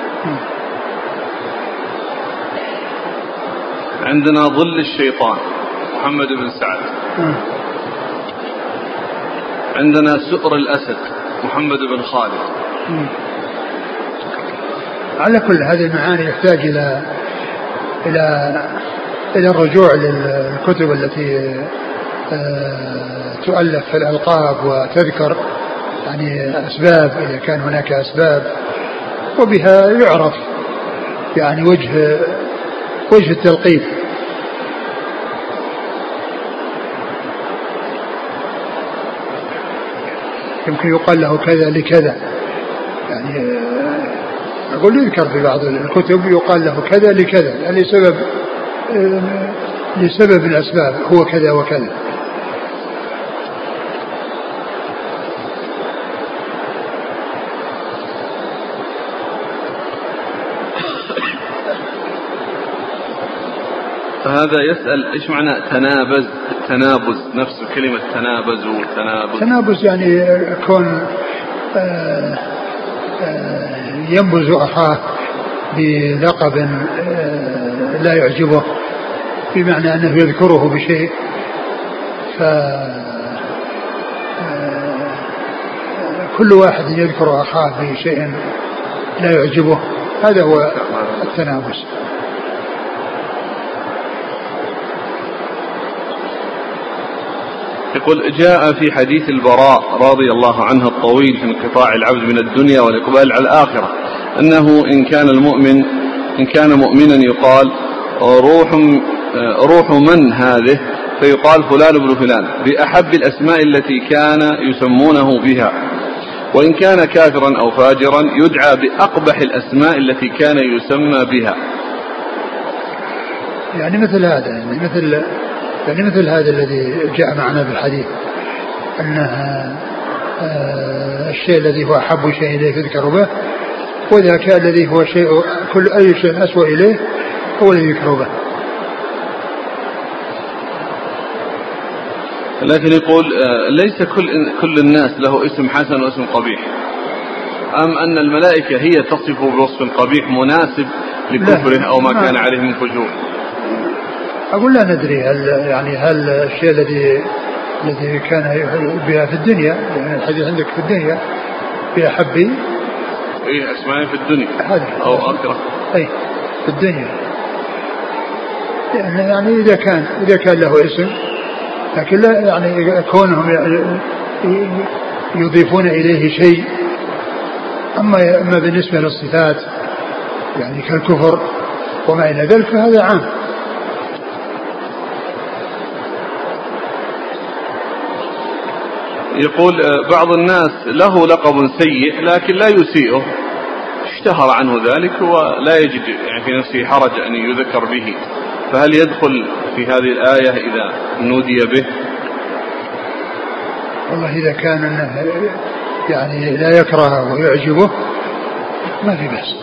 عندنا ظل الشيطان محمد بن سعد، عندنا سؤر الأسد محمد بن خالد. على كل هذه المعاني يحتاج إلى إلى إلى الرجوع للكتب التي تؤلف في الألقاب وتذكر يعني أسباب إذا كان هناك أسباب، وبها يعرف يعني وجه وجه التلقيب. يمكن يقال له كذا لكذا، يعني أقول يذكر في بعض الكتب يقال له كذا لكذا، يعني لسبب لسبب من الأسباب هو كذا وكذا. فهذا يسأل إيش معنى تنابز؟ التنابز نفسه كلمة تنابز والتنابز. تنابز يعني كون آآ آآ ينبز أخاه بلقب لا يعجبه، بمعنى أنه يذكره بشيء فكل واحد يذكر أخاه بشيء لا يعجبه، هذا هو التنابز. يقول جاء في حديث البراء رضي الله عنه الطويل في انقطاع العبد من الدنيا والإقبال على الآخرة أنه إن كان المؤمن إن كان مؤمنا يقال روح روح من هذه، فيقال فلان بن فلان بأحب الأسماء التي كان يسمونه بها، وإن كان كافرا أو فاجرا يدعى بأقبح الأسماء التي كان يسمى بها. يعني مثل هذا يعني مثل يعني مثل هذا الذي جاء معنا في الحديث أنها الشيء الذي هو أحب شيء إليه يذكر به، وإذا كان الذي هو شيء كل أي شيء أسوأ إليه هو الذي يذكر به. لكن يقول ليس كل كل الناس له اسم حسن واسم قبيح، أم أن الملائكة هي تصف بوصف قبيح مناسب لكفره أو ما كان عليه من فجور؟ أقول لا ندري هل يعني هل الشيء الذي الذي كان بها في الدنيا، يعني الحديث عندك في الدنيا بأحب إيه أسماء في الدنيا أو أكره أي في الدنيا، يعني, يعني إذا كان إذا كان له اسم، لكن لا يعني كونهم يضيفون إليه شيء. أما أما بالنسبة للصفات يعني كالكفر وما إلى ذلك فهذا عام. يقول بعض الناس له لقب سيء لكن لا يسيئه، اشتهر عنه ذلك ولا يجد يعني في نفسه حرج أن يذكر به، فهل يدخل في هذه الآية إذا نودي به؟ والله إذا كان أنه يعني لا يكرهه ويعجبه ما في بأس،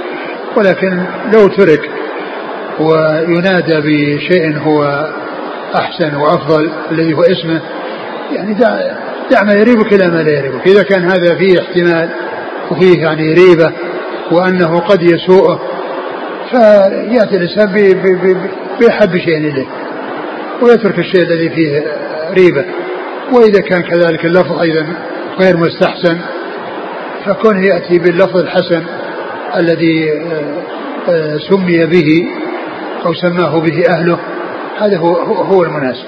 ولكن لو ترك وينادى بشيء هو أحسن وأفضل الذي هو اسمه، يعني دع, دع ما يريبك إلى ما لا يريبك. إذا كان هذا فيه احتمال وفيه يعني ريبة وأنه قد يسوءه فيأتي الإنسان بأحب شيء إليه ويترك الشيء الذي فيه ريبة. وإذا كان كذلك اللفظ أيضا غير مستحسن فكونه يأتي باللفظ الحسن الذي سمي به أو سماه به أهله، هذا هو, هو المناسب.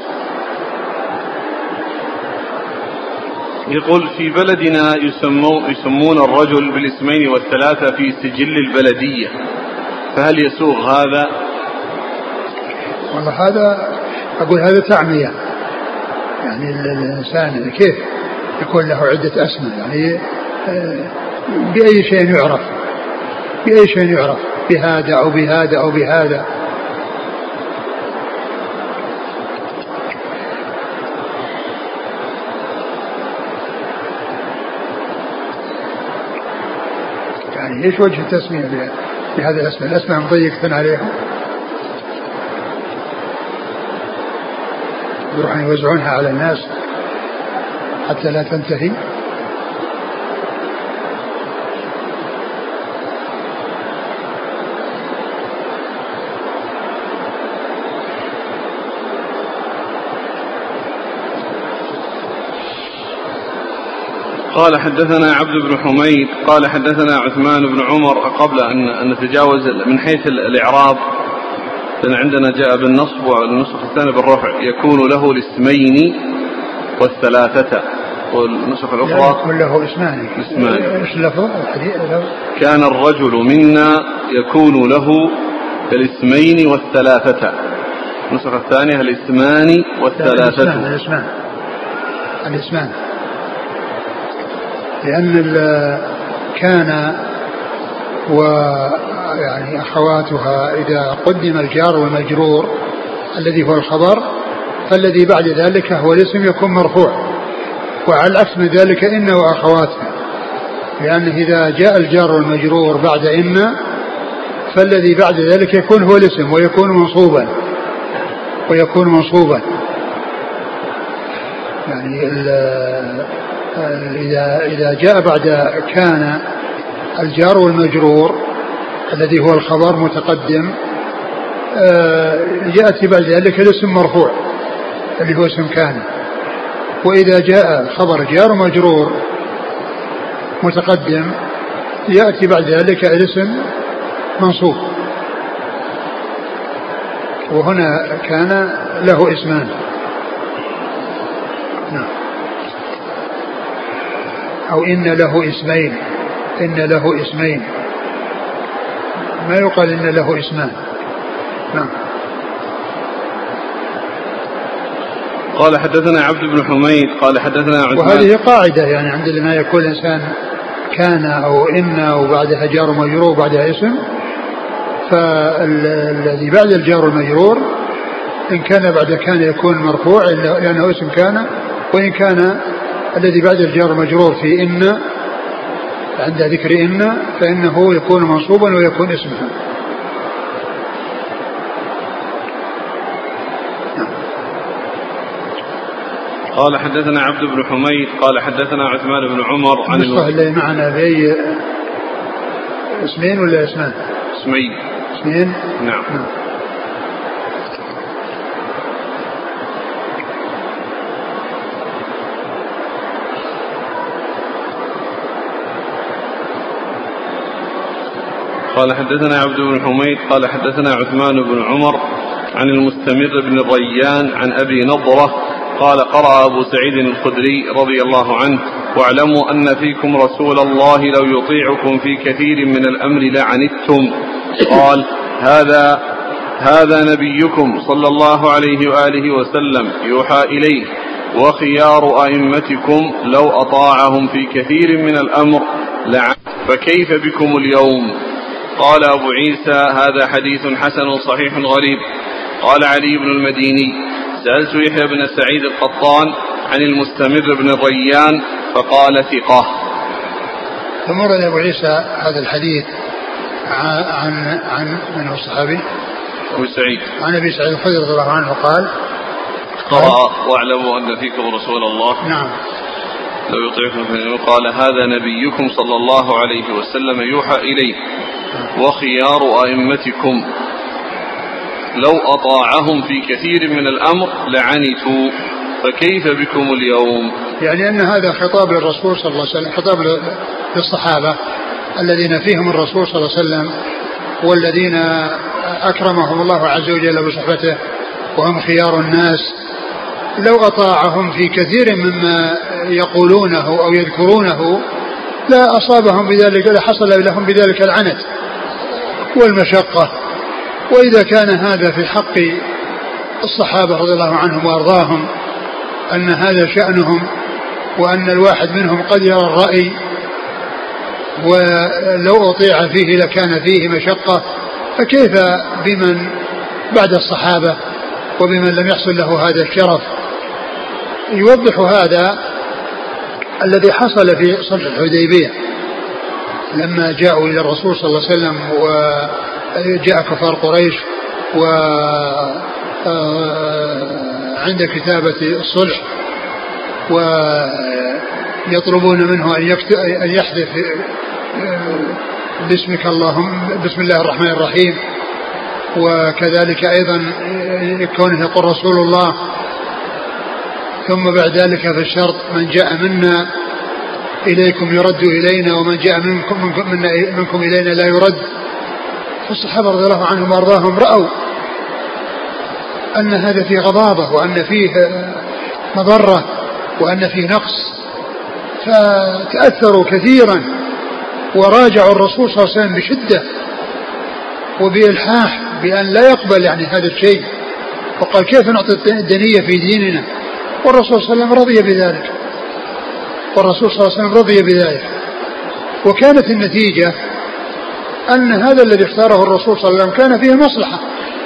يقول في بلدنا يسمون الرجل بالاسمين والثلاثة في سجل البلدية، فهل يسوغ هذا؟ والله هذا أقول هذا تعمية، يعني الإنسان كيف يكون له عدة أسماء؟ يعني بأي شيء يعرف، بأي شيء يعرف، بهذا أو بهذا أو بهذا. يعني ايش وجه التسمية بهذا الاسم؟ الاسماء مضيقة عليهم يروحون يوزعونها على الناس حتى لا تنتهي. قال حدثنا عبد بن حميد قال حدثنا عثمان بن عمر. قبل أن نتجاوز من حيث الإعراب، لأن عندنا جاء بالنصب والنسخ الثاني بالرفع، يكون له الاسمين والثلاثة، والنسخ الأخرى يكون له اسمان. ايش اللفظ الحديث؟ كان الرجل منا يكون له الاسمين والثلاثة، النسخ الثانية الاسمان والثلاثة. الاسمان الاسمان لأن كان ويعني أخواتها إذا قدم الجار والمجرور الذي هو الخبر فالذي بعد ذلك هو الاسم يكون مرفوع، وعلى العكس من ذلك إن وأخواتها، لأن إذا جاء الجار والمجرور بعد إن فالذي بعد ذلك يكون هو الاسم ويكون منصوبا ويكون منصوبا يعني إذا إذا جاء بعد كان الجار والمجرور الذي هو الخبر متقدم يأتي بعد ذلك الاسم مرفوع اللي هو اسم كان، وإذا جاء خبر جار ومجرور متقدم يأتي بعد ذلك الاسم منصوب، وهنا كان له اسمان. نعم. أو إن له اسمين، إن له اسمين، ما يقال إن له اسمان. نعم. قال حدثنا عبد بن حميد قال حدثنا عثمان. وهذه قاعدة يعني عندما يكون الإنسان كان أو إن وبعدها جار ومجرور وبعدها اسم، فالذي بعد الجار والمجرور إن كان بعد كان يكون مرفوع لأنه اسم كان، وإن كان الذي بعد الجار والمجرور في إن عند ذكر إن فإنه يكون منصوبا ويكون اسمها. قال حدثنا عبد بن حميد قال حدثنا عثمان بن عمر عن النسخة اللي معنا بأي اسمين ولا اسمان؟ اسمين. اسمين. نعم, نعم. قال حدثنا عبد بن حميد قال حدثنا عثمان بن عمر عن المستمر بن الريان عن أبي نضرة قال قرأ أبو سعيد الخدري رضي الله عنه: واعلموا أن فيكم رسول الله لو يطيعكم في كثير من الأمر لعنتم. قال: هذا هذا نبيكم صلى الله عليه وآله وسلم يوحى إليه، وخيار أئمتكم لو أطاعهم في كثير من الأمر لعنتم، فكيف بكم اليوم؟ قال أبو عيسى: هذا حديث حسن صحيح غريب. قال علي بن المديني: سألت يحيى بن سعيد القطان عن المستمر بن الريان فقال: ثقة. ثم ورد أبو عيسى هذا الحديث عن عن من هو الصحابي؟ أبو سعيد. عن أبي سعيد الخدري رضي الله عنه قال: قرأ واعلموا أن فيكم رسول الله نعم لو يطيعكم قال هذا نبيكم صلى الله عليه وسلم يوحى إليه وخيار أئمتكم لو أطاعهم في كثير من الأمر لعنتوا فكيف بكم اليوم؟ يعني أن هذا خطاب للرسول صلى الله عليه وسلم، خطاب للصحابة الذين فيهم الرسول صلى الله عليه وسلم والذين أكرمهم الله عز وجل بصحبته وهم خيار الناس، لو أطاعهم في كثير مما يقولونه أو يذكرونه لا أصابهم بذلك، لا حصل لهم بذلك العنت والمشقة. وإذا كان هذا في حق الصحابة رضي الله عنهم وأرضاهم أن هذا شأنهم وأن الواحد منهم قد يرى الرأي ولو أطيع فيه لكان فيه مشقة، فكيف بمن بعد الصحابة وبمن لم يحصل له هذا الشرف؟ يوضح هذا الذي حصل في صلح الحديبية لما جاءوا إلى الرسول صلى الله عليه وسلم وجاء كفار قريش وعند كتابة الصلح ويطلبون منه أن يحذف باسمك اللهم بسم الله الرحمن الرحيم، وكذلك أيضا كونه يقول رسول الله، ثم بعد ذلك في الشرط من جاء منا إليكم يرد إلينا ومن جاء منكم, منكم, منكم إلينا لا يرد. فالصحابة رضي الله عنهم وأرضاهم رأوا أن هذا فيه غضاضة وأن فيه مضرة وأن فيه نقص، فتأثروا كثيرا وراجعوا الرسول صلى الله عليه وسلم بشدة وبإلحاح بأن لا يقبل يعني هذا الشيء، وقال كيف نعطي الدنية في ديننا؟ والرسول صلى الله عليه وسلم رضي بذلك والرسول صلى الله عليه وسلم رضي بذلك وكانت النتيجة أن هذا الذي اختاره الرسول صلى الله عليه وسلم كان فيه مصلحة،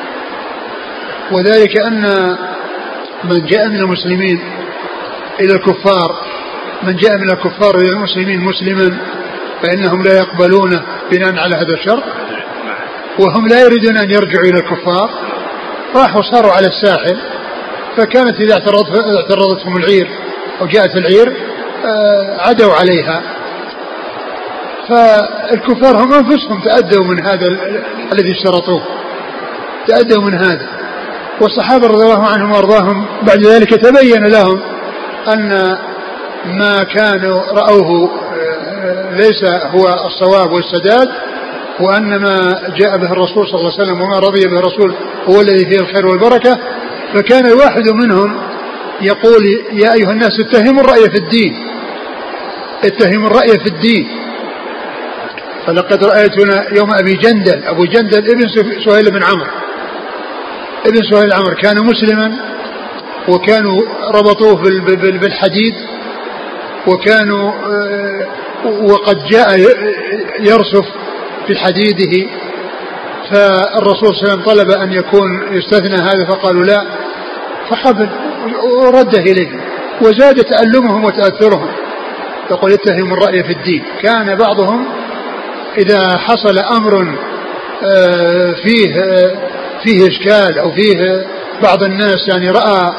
وذلك أن من جاء من المسلمين إلى الكفار من جاء من الكفار إلى المسلمين مسلما فإنهم لا يقبلونه بناء على هذا الشرط، وهم لا يريدون أن يرجعوا إلى الكفار، راحوا صاروا على الساحل، فكانت إذا اعترضتهم العير أو جاءت العير عدوا عليها، فالكفار هم أنفسهم تأدوا من هذا الذي اشترطوه، تأدوا من هذا. والصحابة رضي الله عنهم وارضاهم بعد ذلك تبين لهم أن ما كانوا رأوه ليس هو الصواب والسداد، وأن ما جاء به الرسول صلى الله عليه وسلم وما رضي به الرسول هو الذي فيه الخير والبركة. فكان الواحد منهم يقول يا أيها الناس اتهموا الرأي في الدين، اتهموا الرأي في الدين. فلقد رأيتنا يوم أبي جندل، أبو جندل ابن سهيل بن عمرو ابن سهيل عمرو كان مسلما، وكانوا ربطوه بالحديد، وكانوا وقد جاء يرسف في حديده، فالرسول صلى الله عليه وسلم طلب أن يكون يستثنى هذا فقالوا لا، فقبل ورده إليه، وزاد تألمهم وتأثرهم، يقول اتهم الرأي في الدين. كان بعضهم إذا حصل أمر فيه فيه إشكال أو فيه بعض الناس يعني رأى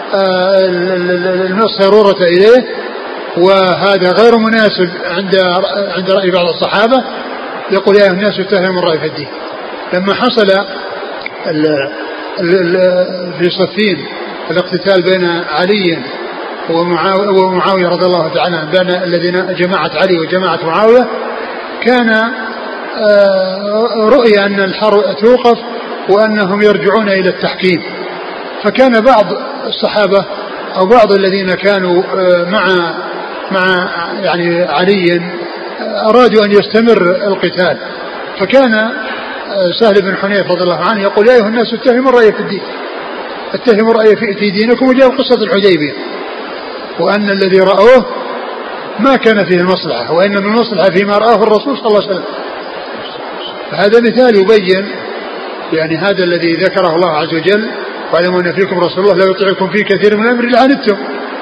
الصيرورة إليه وهذا غير مناسب عند عند رأي بعض الصحابة، يقول يا الناس اتهموا الرأي في الدين. لما حصل ال ال في صفين الاقتتال بين علي ومعاوية رضي الله تعالى عنه، بين الذين جماعة علي وجماعة معاوية، كان رؤيا أن الحرب توقف وأنهم يرجعون إلى التحكيم. فكان بعض الصحابة أو بعض الذين كانوا مع مع يعني علي أرادوا أن يستمر القتال، فكان سهل بن حنيف رضي الله عنه يقول يا أيها الناس اتهموا الرأي في الدين، اتهموا الرأي في دينكم. وجاء قصة الحديبية وأن الذي رأوه ما كان فيه المصلحة، وإنما المصلحة فيما رآه الرسول صلى الله عليه وسلم. فهذا مثال يبين يعني هذا الذي ذكره الله عز وجل واعلموا أن فيكم رسول الله لا يطيعكم في كثير من الأمر لعنتم.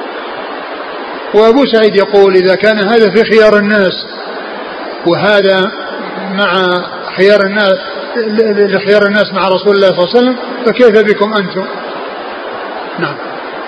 وأبو سعيد يقول إذا كان هذا في خيار الناس وهذا مع خيار الناس لخيار الناس مع رسول الله صلى الله عليه وسلم فكيف بكم أنتم؟ نعم.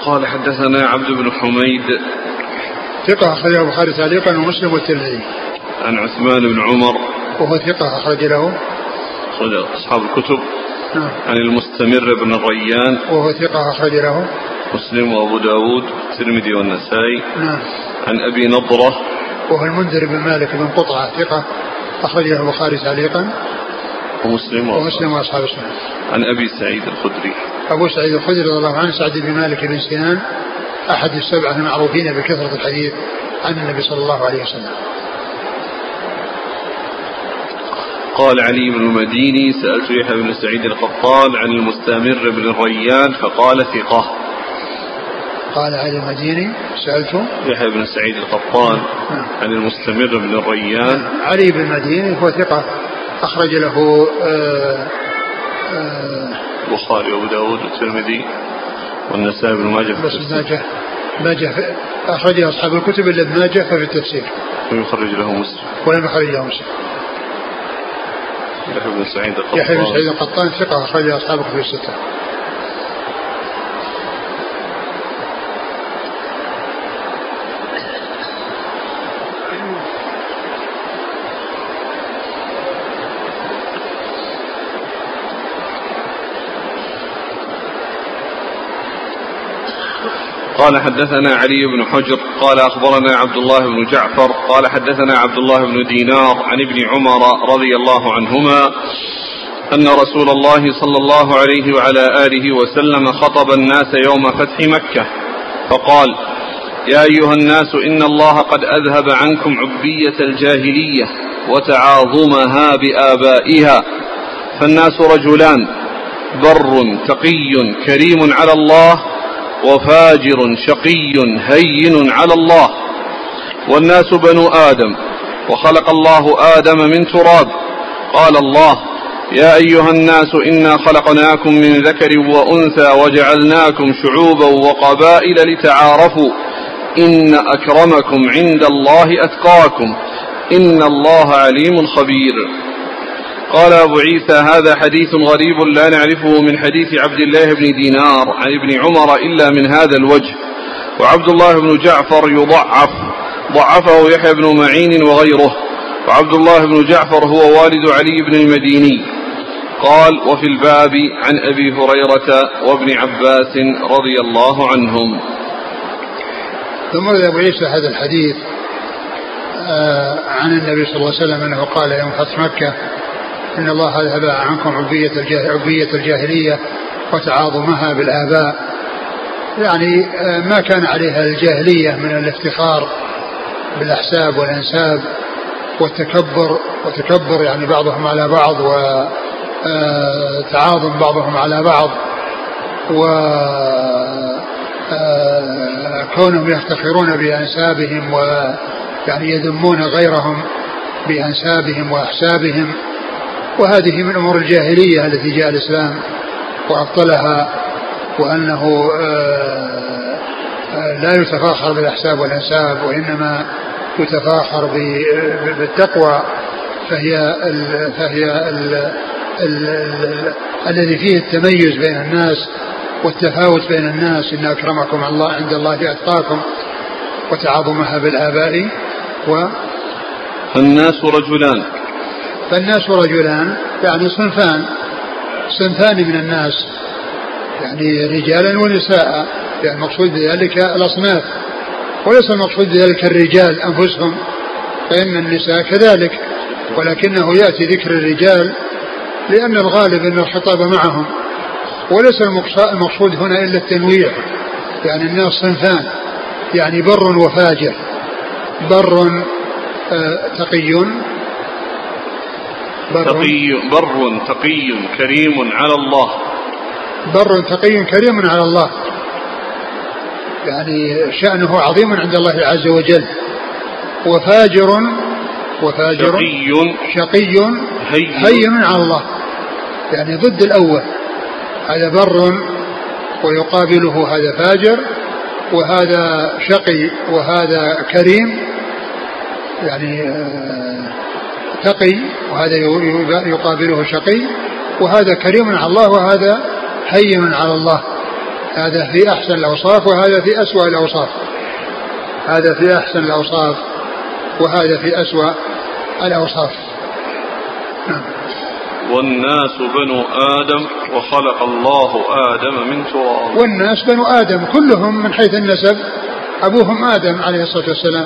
قال حدثنا عبد بن حميد ثقة أخرجه البخاري تعليقا ومسلم والترمذي. عن عثمان بن عمر وهو ثقة أخرج له أصحاب الكتب. نعم. عن المستمر بن الريان وهو ثقة أخرج له مسلم وأبو داود والترمذي والنسائي. نعم. عن أبي نضرة وهو المنذر بن مالك بن قطعة ثقة أخرجه البخاري تعليقا ومسلم ومسلم وأصحاب السنن. عن أبي سعيد الخدري أبو سعيد الخدري رضي الله عنه سعد بن مالك بن سنان أحد السبعة المعروفين بكثرة الحديث عن النبي صلى الله عليه وسلم. قال علي بن المديني سألت يحيى بن سعيد القطان عن المستمر بن الريان فقال ثقة. قال علي المديني سألت يحيى بن سعيد القطان عن المستمر بن الريان. علي بن المديني هو ثقة أخرج له البخاري وأبو داود والترمذي والنسائي بن ماجه في التفسير. ماجه أخرجه أصحاب الكتب إلا ابن ماجه في التفسير. ولم يخرج له مسلم. ولم يخرج له مسلم. يحيى بن سعيد القطان. يحيى بن سعيد القطان ثقة أخرجه أصحاب الكتب الستة. قال حدثنا علي بن حجر قال أخبرنا عبد الله بن جعفر قال حدثنا عبد الله بن دينار عن ابن عمر رضي الله عنهما أن رسول الله صلى الله عليه وعلى آله وسلم خطب الناس يوم فتح مكة فقال: يا أيها الناس إن الله قد أذهب عنكم عبية الجاهلية وتعاظمها بآبائها، فالناس رجلان: بر تقي كريم على الله، وفاجر شقي هين على الله. والناس بنو آدم، وخلق الله آدم من تراب. قال الله: يا أيها الناس إنا خلقناكم من ذكر وأنثى وجعلناكم شعوبا وقبائل لتعارفوا إن أكرمكم عند الله أتقاكم إن الله عليم خبير. قال أبو عيسى: هذا حديث غريب لا نعرفه من حديث عبد الله بن دينار عن ابن عمر إلا من هذا الوجه. وعبد الله بن جعفر يضعف، ضعفه يحيى بن معين وغيره. وعبد الله بن جعفر هو والد علي بن المديني. قال: وفي الباب عن أبي هريرة وابن عباس رضي الله عنهم. ثم روى أبو عيسى هذا الحديث آه عن النبي صلى الله عليه وسلم أنه قال يوم فتح مكة: إن الله أذهب عنكم عبية الجاهلية وتعاظمها بالآباء، يعني ما كان عليها الجاهلية من الافتخار بالأحساب والأنساب والتكبر، وتكبر يعني بعضهم على بعض وتعاظم بعضهم على بعض، وكونهم يفتخرون بأنسابهم ويعني يذمون غيرهم بأنسابهم وأحسابهم. وهذه من أمور الجاهلية التي جاء الإسلام وأبطلها، وأنه لا يتفاخر بالأحساب والأنساب وإنما يتفاخر بالتقوى، فهي ال فهي ال ال ال الذي فيه التميز بين الناس والتفاوت بين الناس. إن أكرمكم الله عند الله أتقاكم، وتعاظمها بالآباء. و الناس رجلان، فالناس رجلان يعني صنفان صنفان من الناس، يعني رجالا ونساء، يعني المقصود بذلك الأصناف، وليس المقصود بذلك الرجال أنفسهم، فإن النساء كذلك، ولكنه يأتي ذكر الرجال لأن الغالب أن الخطاب معهم، وليس المقصود هنا إلا التنويع. يعني الناس صنفان، يعني بر وفاجر. بر آه تقي بر تقي بر تقي كريم على الله. بر تقي كريم على الله، يعني شأنه عظيم عند الله عز وجل. وفاجر وفاجر شقي, شقي هين على الله، يعني ضد الأول. هذا بر ويقابله هذا فاجر، وهذا شقي وهذا كريم، يعني تقي وهذا يقابله شقي، وهذا كريم على الله وهذا هين على الله. هذا في أحسن الأوصاف وهذا في أسوأ الأوصاف. هذا في أحسن الأوصاف وهذا في أسوأ الأوصاف. نعم. والناس بنو آدم وخلق الله آدم من تراب. والناس بنو آدم كلهم من حيث النسب أبوهم آدم عليه الصلاة والسلام،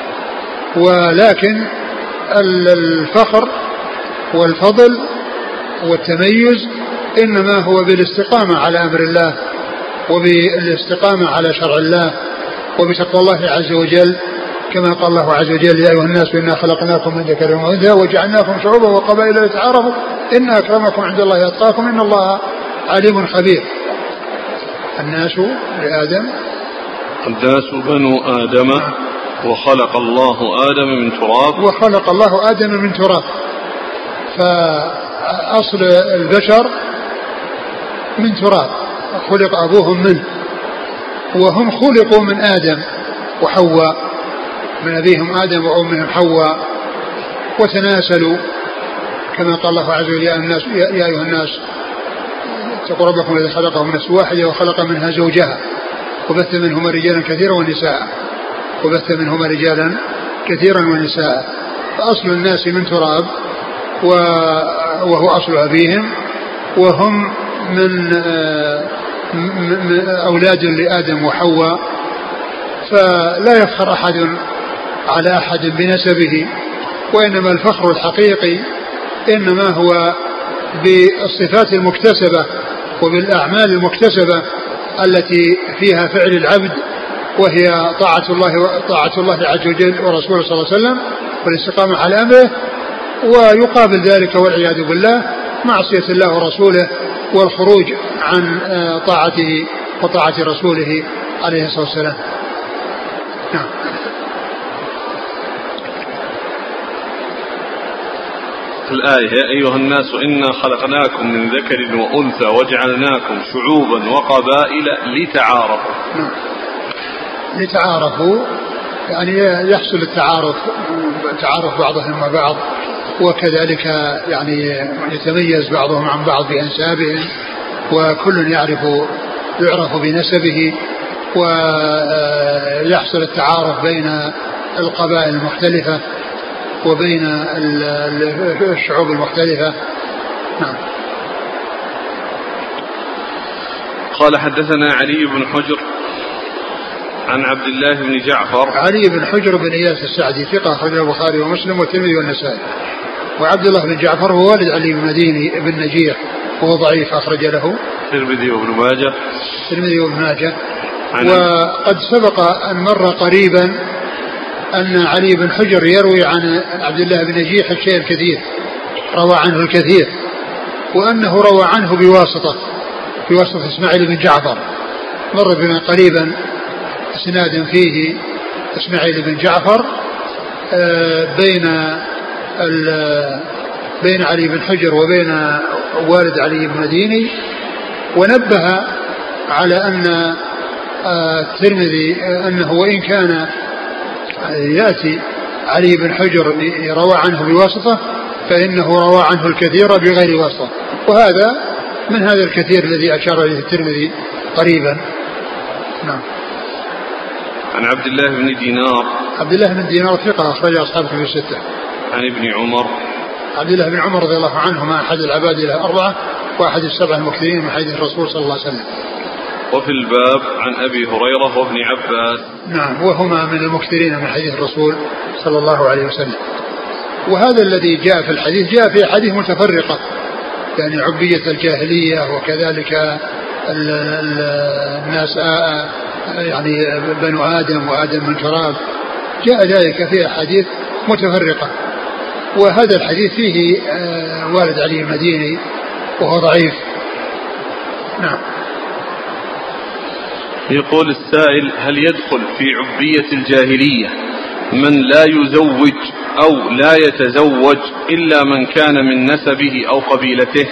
ولكن الفخر والفضل والتميز إنما هو بالاستقامة على أمر الله وبالاستقامة على شرع الله وبتقوى الله عز وجل، كما قال الله عز وجل: يا أيها الناس إنا خلقناكم من ذكر وأنثى وجعلناكم شعوبا وقبائل لتعارفوا إن أكرمكم عند الله أتقاكم إن الله عليم خبير. الناس لآدم الناس بنو آدم وخلق الله آدم من تراب. وخلق الله آدم من تراب، فأصل البشر من تراب خلق أبوهم منه، وهم خلقوا من آدم وحواء، من أبيهم آدم وأمهم حواء، وتناسلوا كما قال الله عز وجل: يا أيها الناس اتقوا ربكم الذي خلقهم من نفس واحدة وخلق منها زوجها وبث منهما رجالا كثيرا ونساء وبث منهما رجالا كثيرا ونساء. فأصل الناس من تراب وهو أصل أبيهم، وهم من أولاد لآدم وحواء، فلا يفخر أحد على أحد بنسبه، وإنما الفخر الحقيقي إنما هو بالصفات المكتسبة وبالأعمال المكتسبة التي فيها فعل العبد، وهي طاعة الله طاعة الله عز وجل ورسوله صلى الله عليه وسلم والاستقامة على أمره، ويقابل ذلك والعياذ بالله معصية الله ورسوله والخروج عن طاعته وطاعة رسوله عليه الصلاة والسلام. نعم. الآية: يا أيها الناس إنا خلقناكم من ذكر وأنثى وجعلناكم شعوبا وقبائل لتعارفوا. نعم. لتعارفوا يعني يحصل التعارف، تعارف بعضهم مع بعض، وكذلك يعني يتميز بعضهم عن بعض بأنسابهم، وكل يعرف يعرف بنسبه، ويحصل التعارف بين القبائل المختلفة وبين الشعوب المختلفة. نعم. قال: حدثنا علي بن حجر عن عبد الله بن جعفر. علي بن حجر بن إياس السعدي ثقة أخرجه البخاري ومسلم والترمذي والنسائي. وعبد الله بن جعفر هو والد علي بن مديني بن نجيح وهو ضعيف أخرج له الترمذي وابن ماجه. الترمذي وابن ماجه. وقد سبق أن مر قريبا أن علي بن حجر يروي عن عبد الله بن نجيح الشيء الكثير، روى عنه الكثير، وأنه روى عنه بواسطة بواسطة إسماعيل بن جعفر. مر بنا قريبا اسناد فيه إسماعيل بن جعفر بين بين علي بن حجر وبين والد علي بن مديني، ونبه على أن الترمذي أنه وإن كان يأتي علي بن حجر روى عنه بواسطة فإنه روى عنه الكثير بغير واسطة، وهذا من هذا الكثير الذي أشار إليه الترمذي قريبا. نعم. عن عبد الله بن دينار. عبد الله بن دينار ثقة أخرج أصحابه في الستة. عن ابن عمر. عبد الله بن عمر رضي الله عنهما أحد العباد الأربعة وأحد السبع المكثرين من حديث الرسول صلى الله عليه وسلم. وفي الباب عن أبي هريرة وابن عباس. نعم، وهما من المكثرين من حديث الرسول صلى الله عليه وسلم. وهذا الذي جاء في الحديث جاء في حديث متفرقة، يعني عبية الجاهلية، وكذلك ال ال الناس يعني بنو آدم وآدم من تراب، جاء ذلك في أحاديث متفرقة. وهذا الحديث فيه والد علي المديني وهو ضعيف. نعم. يقول السائل: هل يدخل في عبية الجاهلية من لا يزوج أو لا يتزوج إلا من كان من نسبه أو قبيلته؟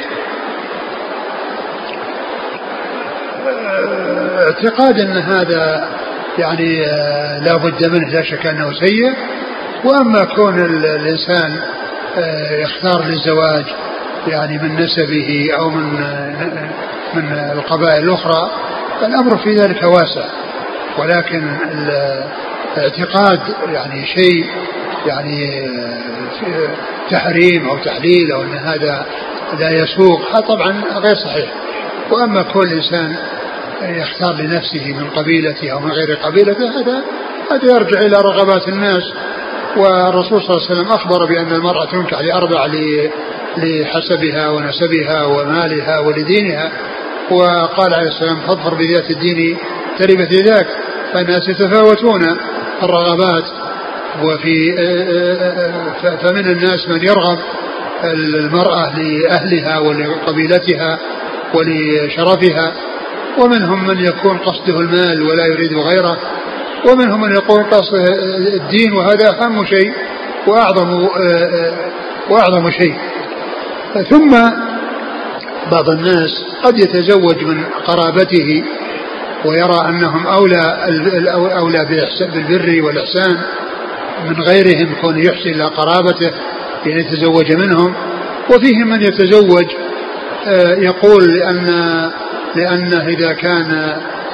اعتقاد أن هذا يعني لا بد منه، لا شك أنه سيء. وأما كون الإنسان يختار للزواج يعني من نسبه أو من من القبائل الأخرى، الأمر في ذلك واسع، ولكن الاعتقاد يعني شيء يعني تحريم أو تحليل أو أن هذا لا يسوق، هذا طبعا غير صحيح. وأما كل إنسان يختار لنفسه من قبيلته أو من غير قبيلته هذا هذا يرجع إلى رغبات الناس. والرسول صلى الله عليه وسلم أخبر بأن المرأة تنكح لأربع: لحسبها ونسبها ومالها ولدينها. وقال عليه السلام: فاظفر بذات الدين تربت يداك. فالناس يتفاوتون الرغبات، وفي فمن الناس من يرغب المرأة لأهلها ولقبيلتها ولشرفها، ومنهم من يكون قصده المال ولا يريد غيره، ومنهم من يكون قصده الدين، وهذا أهم شيء وأعظم وأعظم شيء. ثم بعض الناس قد يتزوج من قرابته ويرى أنهم أولى أولى بالبر والإحسان من غيرهم، كون يحسن إلى قرابته يعني يتزوج منهم. وفيهم من يتزوج يقول لأن لأنه إذا كان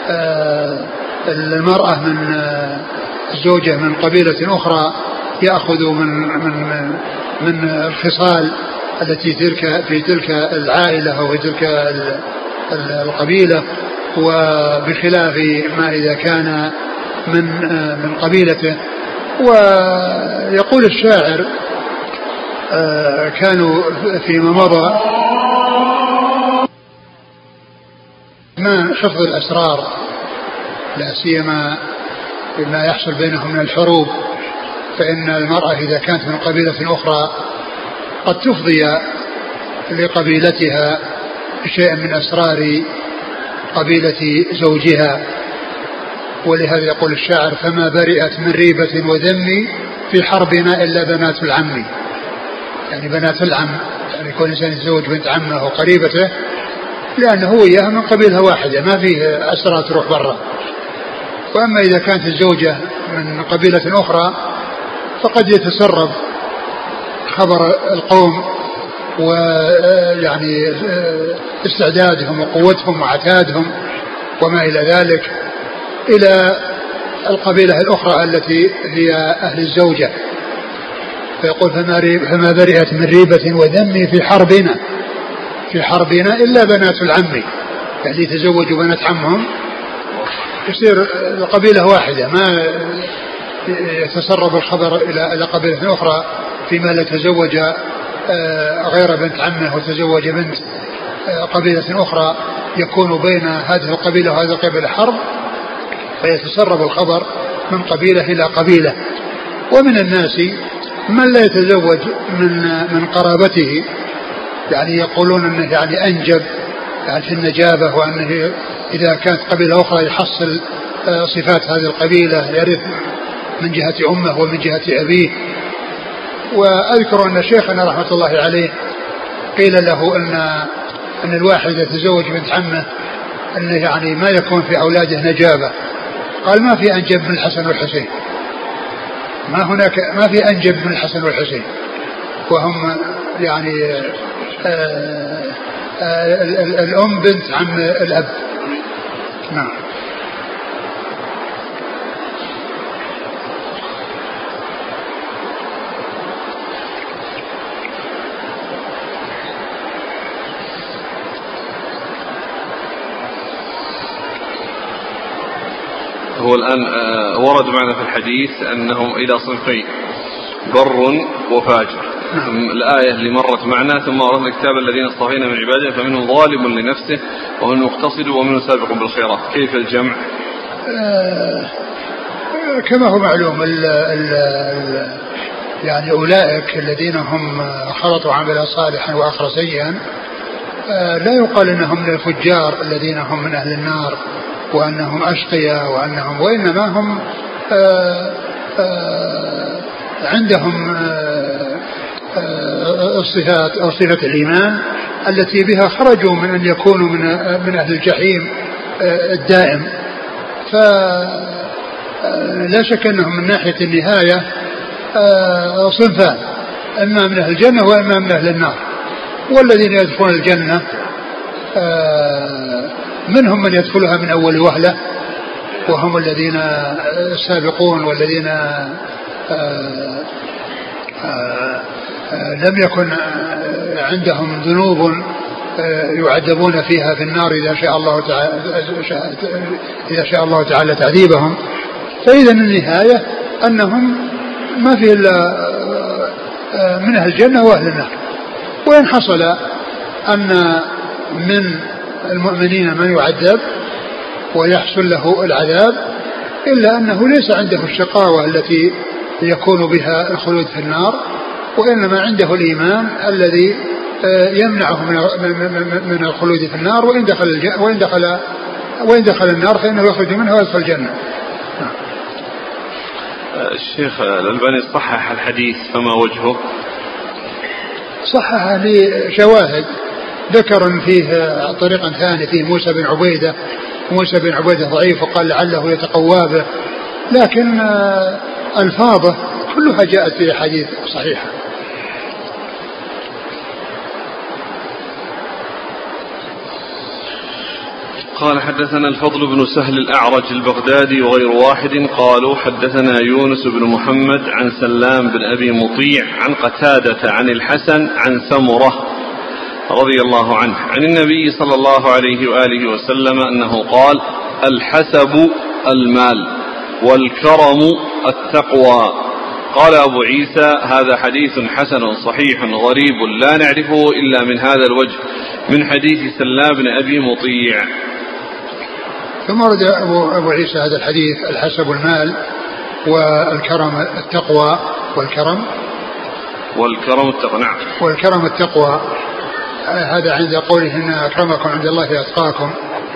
المرأة من الزوجة من قبيلة أخرى يأخذ من من من الخصال التي تلك في تلك العائلة أو في تلك القبيلة، وبخلاف ما إذا كان من من قبيلته. ويقول الشاعر: كانوا فيما مضى ما حفظ الأسرار، لا سيما بما يحصل بينهم من الحروب، فإن المرأة إذا كانت من قبيلة أخرى قد تفضي لقبيلتها شيئا من أسرار قبيلة زوجها. ولهذا يقول الشاعر: فما برئت من ريبة وذم في حربنا إلا بنات العم. يعني بنات العم، يعني كل إنسان يتزوج بنت عمه وقريبته، لأنه هو إياها من قبيلة واحدة، ما فيه أسرى تروح برا. وأما إذا كانت الزوجة من قبيلة أخرى فقد يتسرب خبر القوم ويعني استعدادهم وقوتهم وعتادهم وما إلى ذلك إلى القبيلة الأخرى التي هي أهل الزوجة. فيقول: فما برئت من ريبة وذم في حربنا في حربنا إلا بنات العم. يعني يتزوجوا بنات عمهم يصير القبيلة واحدة، ما يتسرب الخبر إلى قبيلة أخرى فيما لا تزوج غير بنت عمه وتزوج بنت قبيلة أخرى، يكون بين هذه القبيلة وهذه القبيلة حرب، فيتسرب الخبر من قبيلة إلى قبيلة. ومن الناس من لا يتزوج من من قرابته، يعني يقولون أنه يعني أنجب يعني في النجابة، وأنه إذا كانت قبيلة أخرى يحصل صفات هذه القبيلة، يرث من جهة أمه ومن جهة أبيه. وأذكر أن شيخنا رحمة الله عليه قيل له أن أن الواحد يتزوج بنت عمه أنه يعني ما يكون في أولاده نجابة. قال: ما في أنجب من الحسن والحسين، ما هناك ما في أنجب من الحسن والحسين، وهم يعني آآ آآ الأم بنت عم الأب. نعم. هو الآن ورد معنا في الحديث أنهم إلى صنفين: بر وفاجر. الآية اللي مرت معنا: ثم أورثنا الكتاب الذين اصطفينا من عبادنا فمنهم ظالم لنفسه ومنهم مقتصد ومنهم سابق بالخيرات. كيف الجمع؟ آه كما هو معلوم ال ال ال يعني أولئك الذين هم خلطوا عملا صالحا وآخر سيئا آه لا يقال إنهم من الفجار الذين هم من أهل النار وأنهم أشقياء وأنهم، وإنما هم آآ آآ عندهم الصفات أو صفة الإيمان التي بها خرجوا من أن يكونوا من من أهل الجحيم الدائم. فلا شك أنهم من ناحية النهاية صنفان: إما من أهل الجنة وإما من أهل النار. والذين يدخلون الجنة منهم من يدخلها من أول وهلة وهم الذين السابقون والذين آآ آآ لم يكن عندهم ذنوب يعذبون فيها في النار إذا شاء الله تعالى إذا شاء الله تعالى تعذيبهم. فإذا النهاية أنهم ما في إلا من أهل الجنة وأهل النار. وإن حصل أن من المؤمنين من يعذب ويحصل له العذاب إلا أنه ليس عنده الشقاوة التي يكون بها الخلود في النار، وإنما عنده الإيمان الذي يمنعه من الخلود في النار، وإن دخل وإن دخل وإن دخل النار فإنه يخرج منها ويدخل الجنة. الشيخ الألباني صحح الحديث، فما وجهه؟ صحح لشواهد، ذكر فيه طريقا ثاني فيه موسى بن عبيدة موسى بن عبيدة ضعيف وقال لعله يتقوى به، لكن ألفاظه كلها جاءت في حديث صحيحة. قال حدثنا الفضل بن سهل الأعرج البغدادي وغير واحد قالوا حدثنا يونس بن محمد عن سلام بن أبي مطيع عن قتادة عن الحسن عن سمرة رضي الله عنه عن النبي صلى الله عليه وآله وسلم أنه قال: الحسب المال والكرم التقوى. قال أبو عيسى: هذا حديث حسن صحيح غريب لا نعرفه إلا من هذا الوجه من حديث سلام بن أبي مطيع. ثم ورد أبو, أبو عيسى هذا الحديث: الحسب المال والكرم التقوى. والكرم والكرم التقوى نعم والكرم التقوى هذا عند قوله إن أكرمكم عند الله أتقاكم.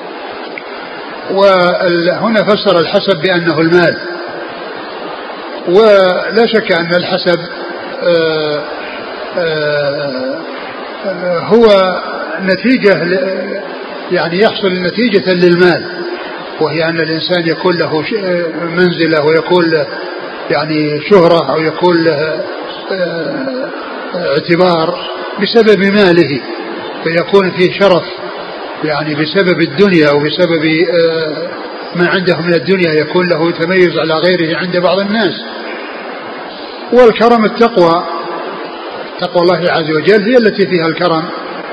وهنا فسر الحسب بأنه المال، ولا شك أن الحسب آآ آآ هو نتيجة يعني يحصل نتيجة للمال، وهي أن الإنسان يكون له منزلة ويكون له يعني شهرة أو يكون له اعتبار بسبب ماله، فيكون فيه شرف يعني بسبب الدنيا وبسبب ما عنده من الدنيا، يكون له تميز على غيره عند بعض الناس. والكرم التقوى، تقوى الله عز وجل هي التي فيها الكرم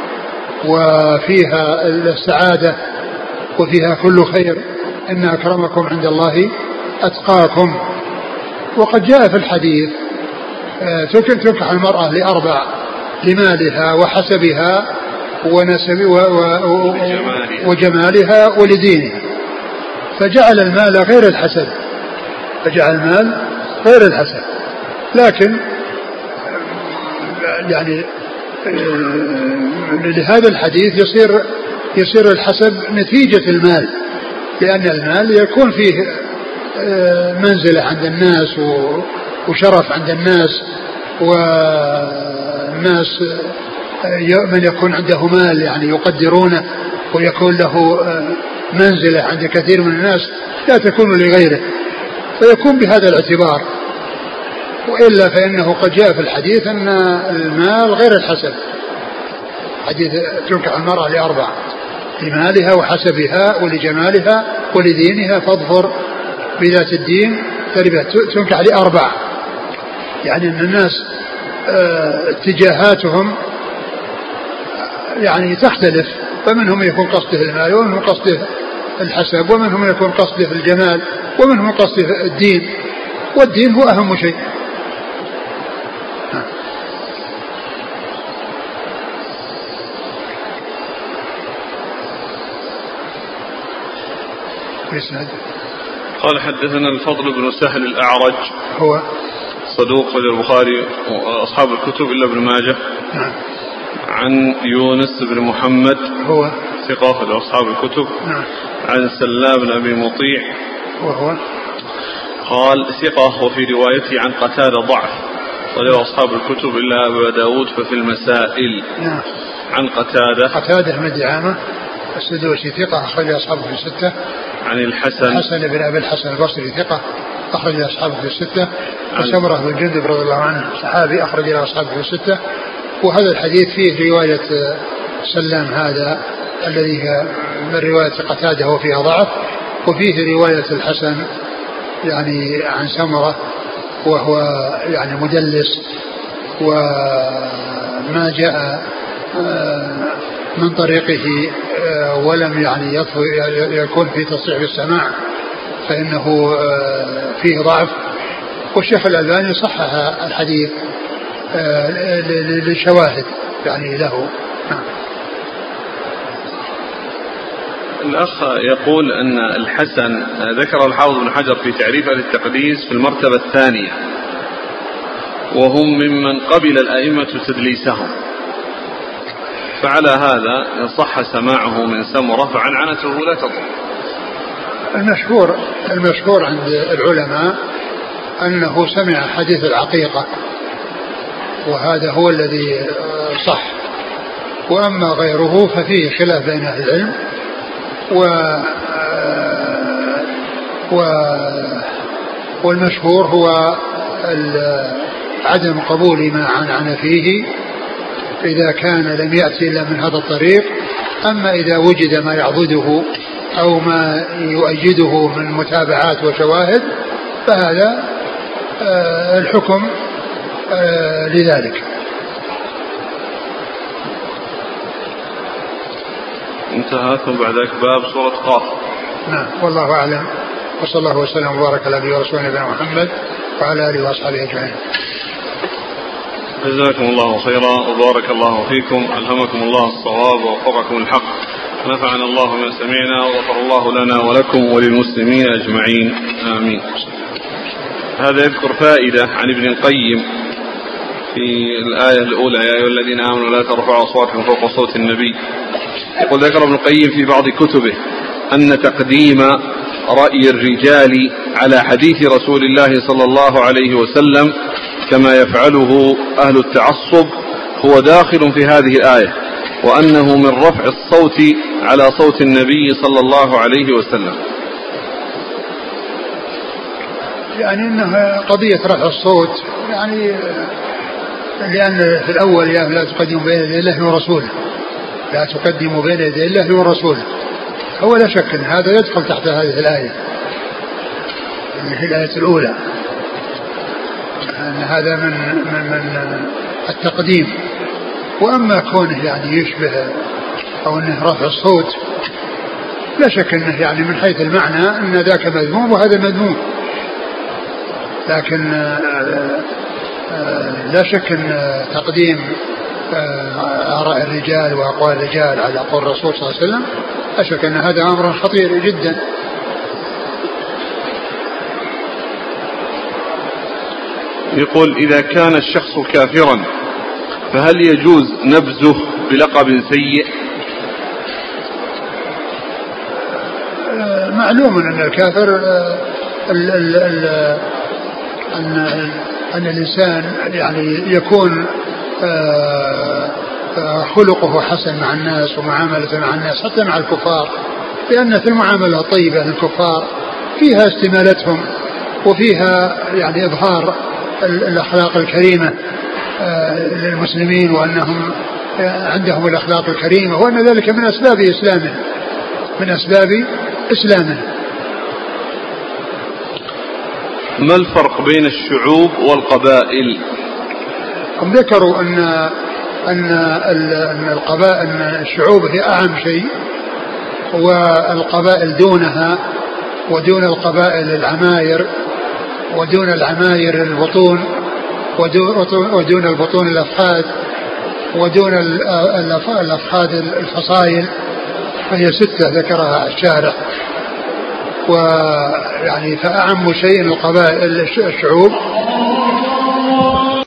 وفيها السعادة وفيها كل خير. إن أكرمكم عند الله أتقاكم. وقد جاء في الحديث تنكح المرأة لأربع: لمالها وحسبها ونسب وجمالها ولدينها، فجعل المال غير الحسب فجعل المال غير الحسب لكن يعني لهذا الحديث يصير يصير الحسب نتيجة المال، لأن المال يكون فيه منزلة عند الناس وشرف عند الناس، والناس من يكون عنده مال يعني يقدرونه ويكون له منزلة عند كثير من الناس لا تكون لغيره، فيكون بهذا الاعتبار. وإلا فإنه قد جاء في الحديث أن المال غير الحسب. حديث تنكح المرأة لأربع: لمالها وحسبها ولجمالها ولدينها فاظفر بذات الدين تنكح لأربع، يعني أن الناس اتجاهاتهم يعني تختلف، فمنهم يكون قصده المال ومنهم قصده الحسب ومنهم يكون قصده الجمال ومنهم قصده الدين، والدين هو أهم شيء. قال حدثنا الفضل بن سهل الأعرج هو صدوق خرج البخاري وأصحاب الكتب إلا ابن ماجه. نعم. عن يونس بن محمد هو ثقة خرج أصحاب الكتب. نعم. عن سلام بن أبي مطيع وهو قال ثقة، وفي روايته عن قتادة ضعف خرج أصحاب الكتب إلا أبا داود ففي المسائل. نعم. عن قتادة قتادة بن دعامة السدوسي ثقة أخرج أصحابه في الستة. عن الحسن الحسن بن أبي الحسن البصري ثقة أخرج أصحابه في الستة. وسمرة بن جندب رضي الله عنه صحابي أخرج أصحابه في الستة. وهذا الحديث فيه رواية سلام هذا الذي هي من رواية قتادة وفيها ضعف، وفيه رواية الحسن يعني عن سمرة وهو يعني مدلس وما جاء من طريقه ولم يعني يكون في تصحيح السماع فإنه فيه ضعف. والشيخ الألباني صحح الحديث للشواهد يعني له. الأخ يقول أن الحسن ذكر الحافظ بن حجر في تعريف أهل التقديس في المرتبة الثانية، وهم ممن قبل الأئمة تدليسهم، فعلى هذا إن صح سماعه من سمرة فعنعنته لا تضر. المشهور المشهور عند العلماء أنه سمع حديث العقيقة، وهذا هو الذي صح، وأما غيره ففيه خلاف بين أهل العلم، و و والمشهور هو عدم قبول ما عنعن فيه إذا كان لم يأتي إلا من هذا الطريق. أما إذا وجد ما يعضده أو ما يؤيده من متابعات وشواهد فهذا الحكم لذلك. انتهى. ثم بعد ذلك باب سورة قاف. نعم، والله أعلم، وصلى الله وسلم وبارك على نبينا ورسولنا نبينا محمد وعلى آله وأصحابه أجمعين. جزاكم الله خيرا وبارك الله فيكم، ألهمكم الله الصواب ووفقكم الحق، نفعنا الله ما سمعنا وغفر الله لنا ولكم وللمسلمين أجمعين، آمين. هذا يذكر فائدة عن ابن القيم في الآية الأولى: يا أيها الذين آمنوا لا ترفعوا أصواتكم فوق صوت النبي. يقول ذكر ابن القيم في بعض كتبه أن تقديم رأي الرجال على حديث رسول الله صلى الله عليه وسلم كما يفعله أهل التعصب هو داخل في هذه الآية، وأنه من رفع الصوت على صوت النبي صلى الله عليه وسلم. يعني إنها قضية رفع الصوت، يعني لأن في الأول يعني لا تقدموا بين يدي الله ورسوله، لا تقدموا بين يدي الله ورسوله، هو لا شك أن هذا يدخل تحت هذه الآية، هي الآية الأولى، أن هذا من من من التقديم. وأما كونه يعني يشبه أو أنه رفع الصوت لا شك أنه يعني من حيث المعنى أن ذاك مذموم وهذا مذموم، لكن لا شك أن تقديم آراء الرجال وأقوال الرجال على قول الرسول صلى الله عليه وسلم لا شك أن هذا أمر خطير جدا. يقول: إذا كان الشخص كافرا فهل يجوز نبذه بلقب سيء؟ معلوم أن الكافر ال ال ال أن أن الإنسان يعني يكون خلقه حسن مع الناس ومعاملته مع الناس حتى مع الكفار، لأن في المعاملة الطيبة للكفار فيها استمالتهم وفيها يعني إظهار الأخلاق الكريمة للمسلمين، وأنهم عندهم الأخلاق الكريمة، وأن ذلك من أسباب إسلامه من أسباب إسلامه. ما الفرق بين الشعوب والقبائل؟ هم ذكروا أن أن أن القبائل أن الشعوب هي أعم شيء، والقبائل دونها، ودون القبائل العماير، ودون العماير البطون، ودون البطون الأفخاذ، ودون الأفخاذ الفصائل، فهي ستة ذكرها الشارع. ويعني فأعم شيء القبائل الشعوب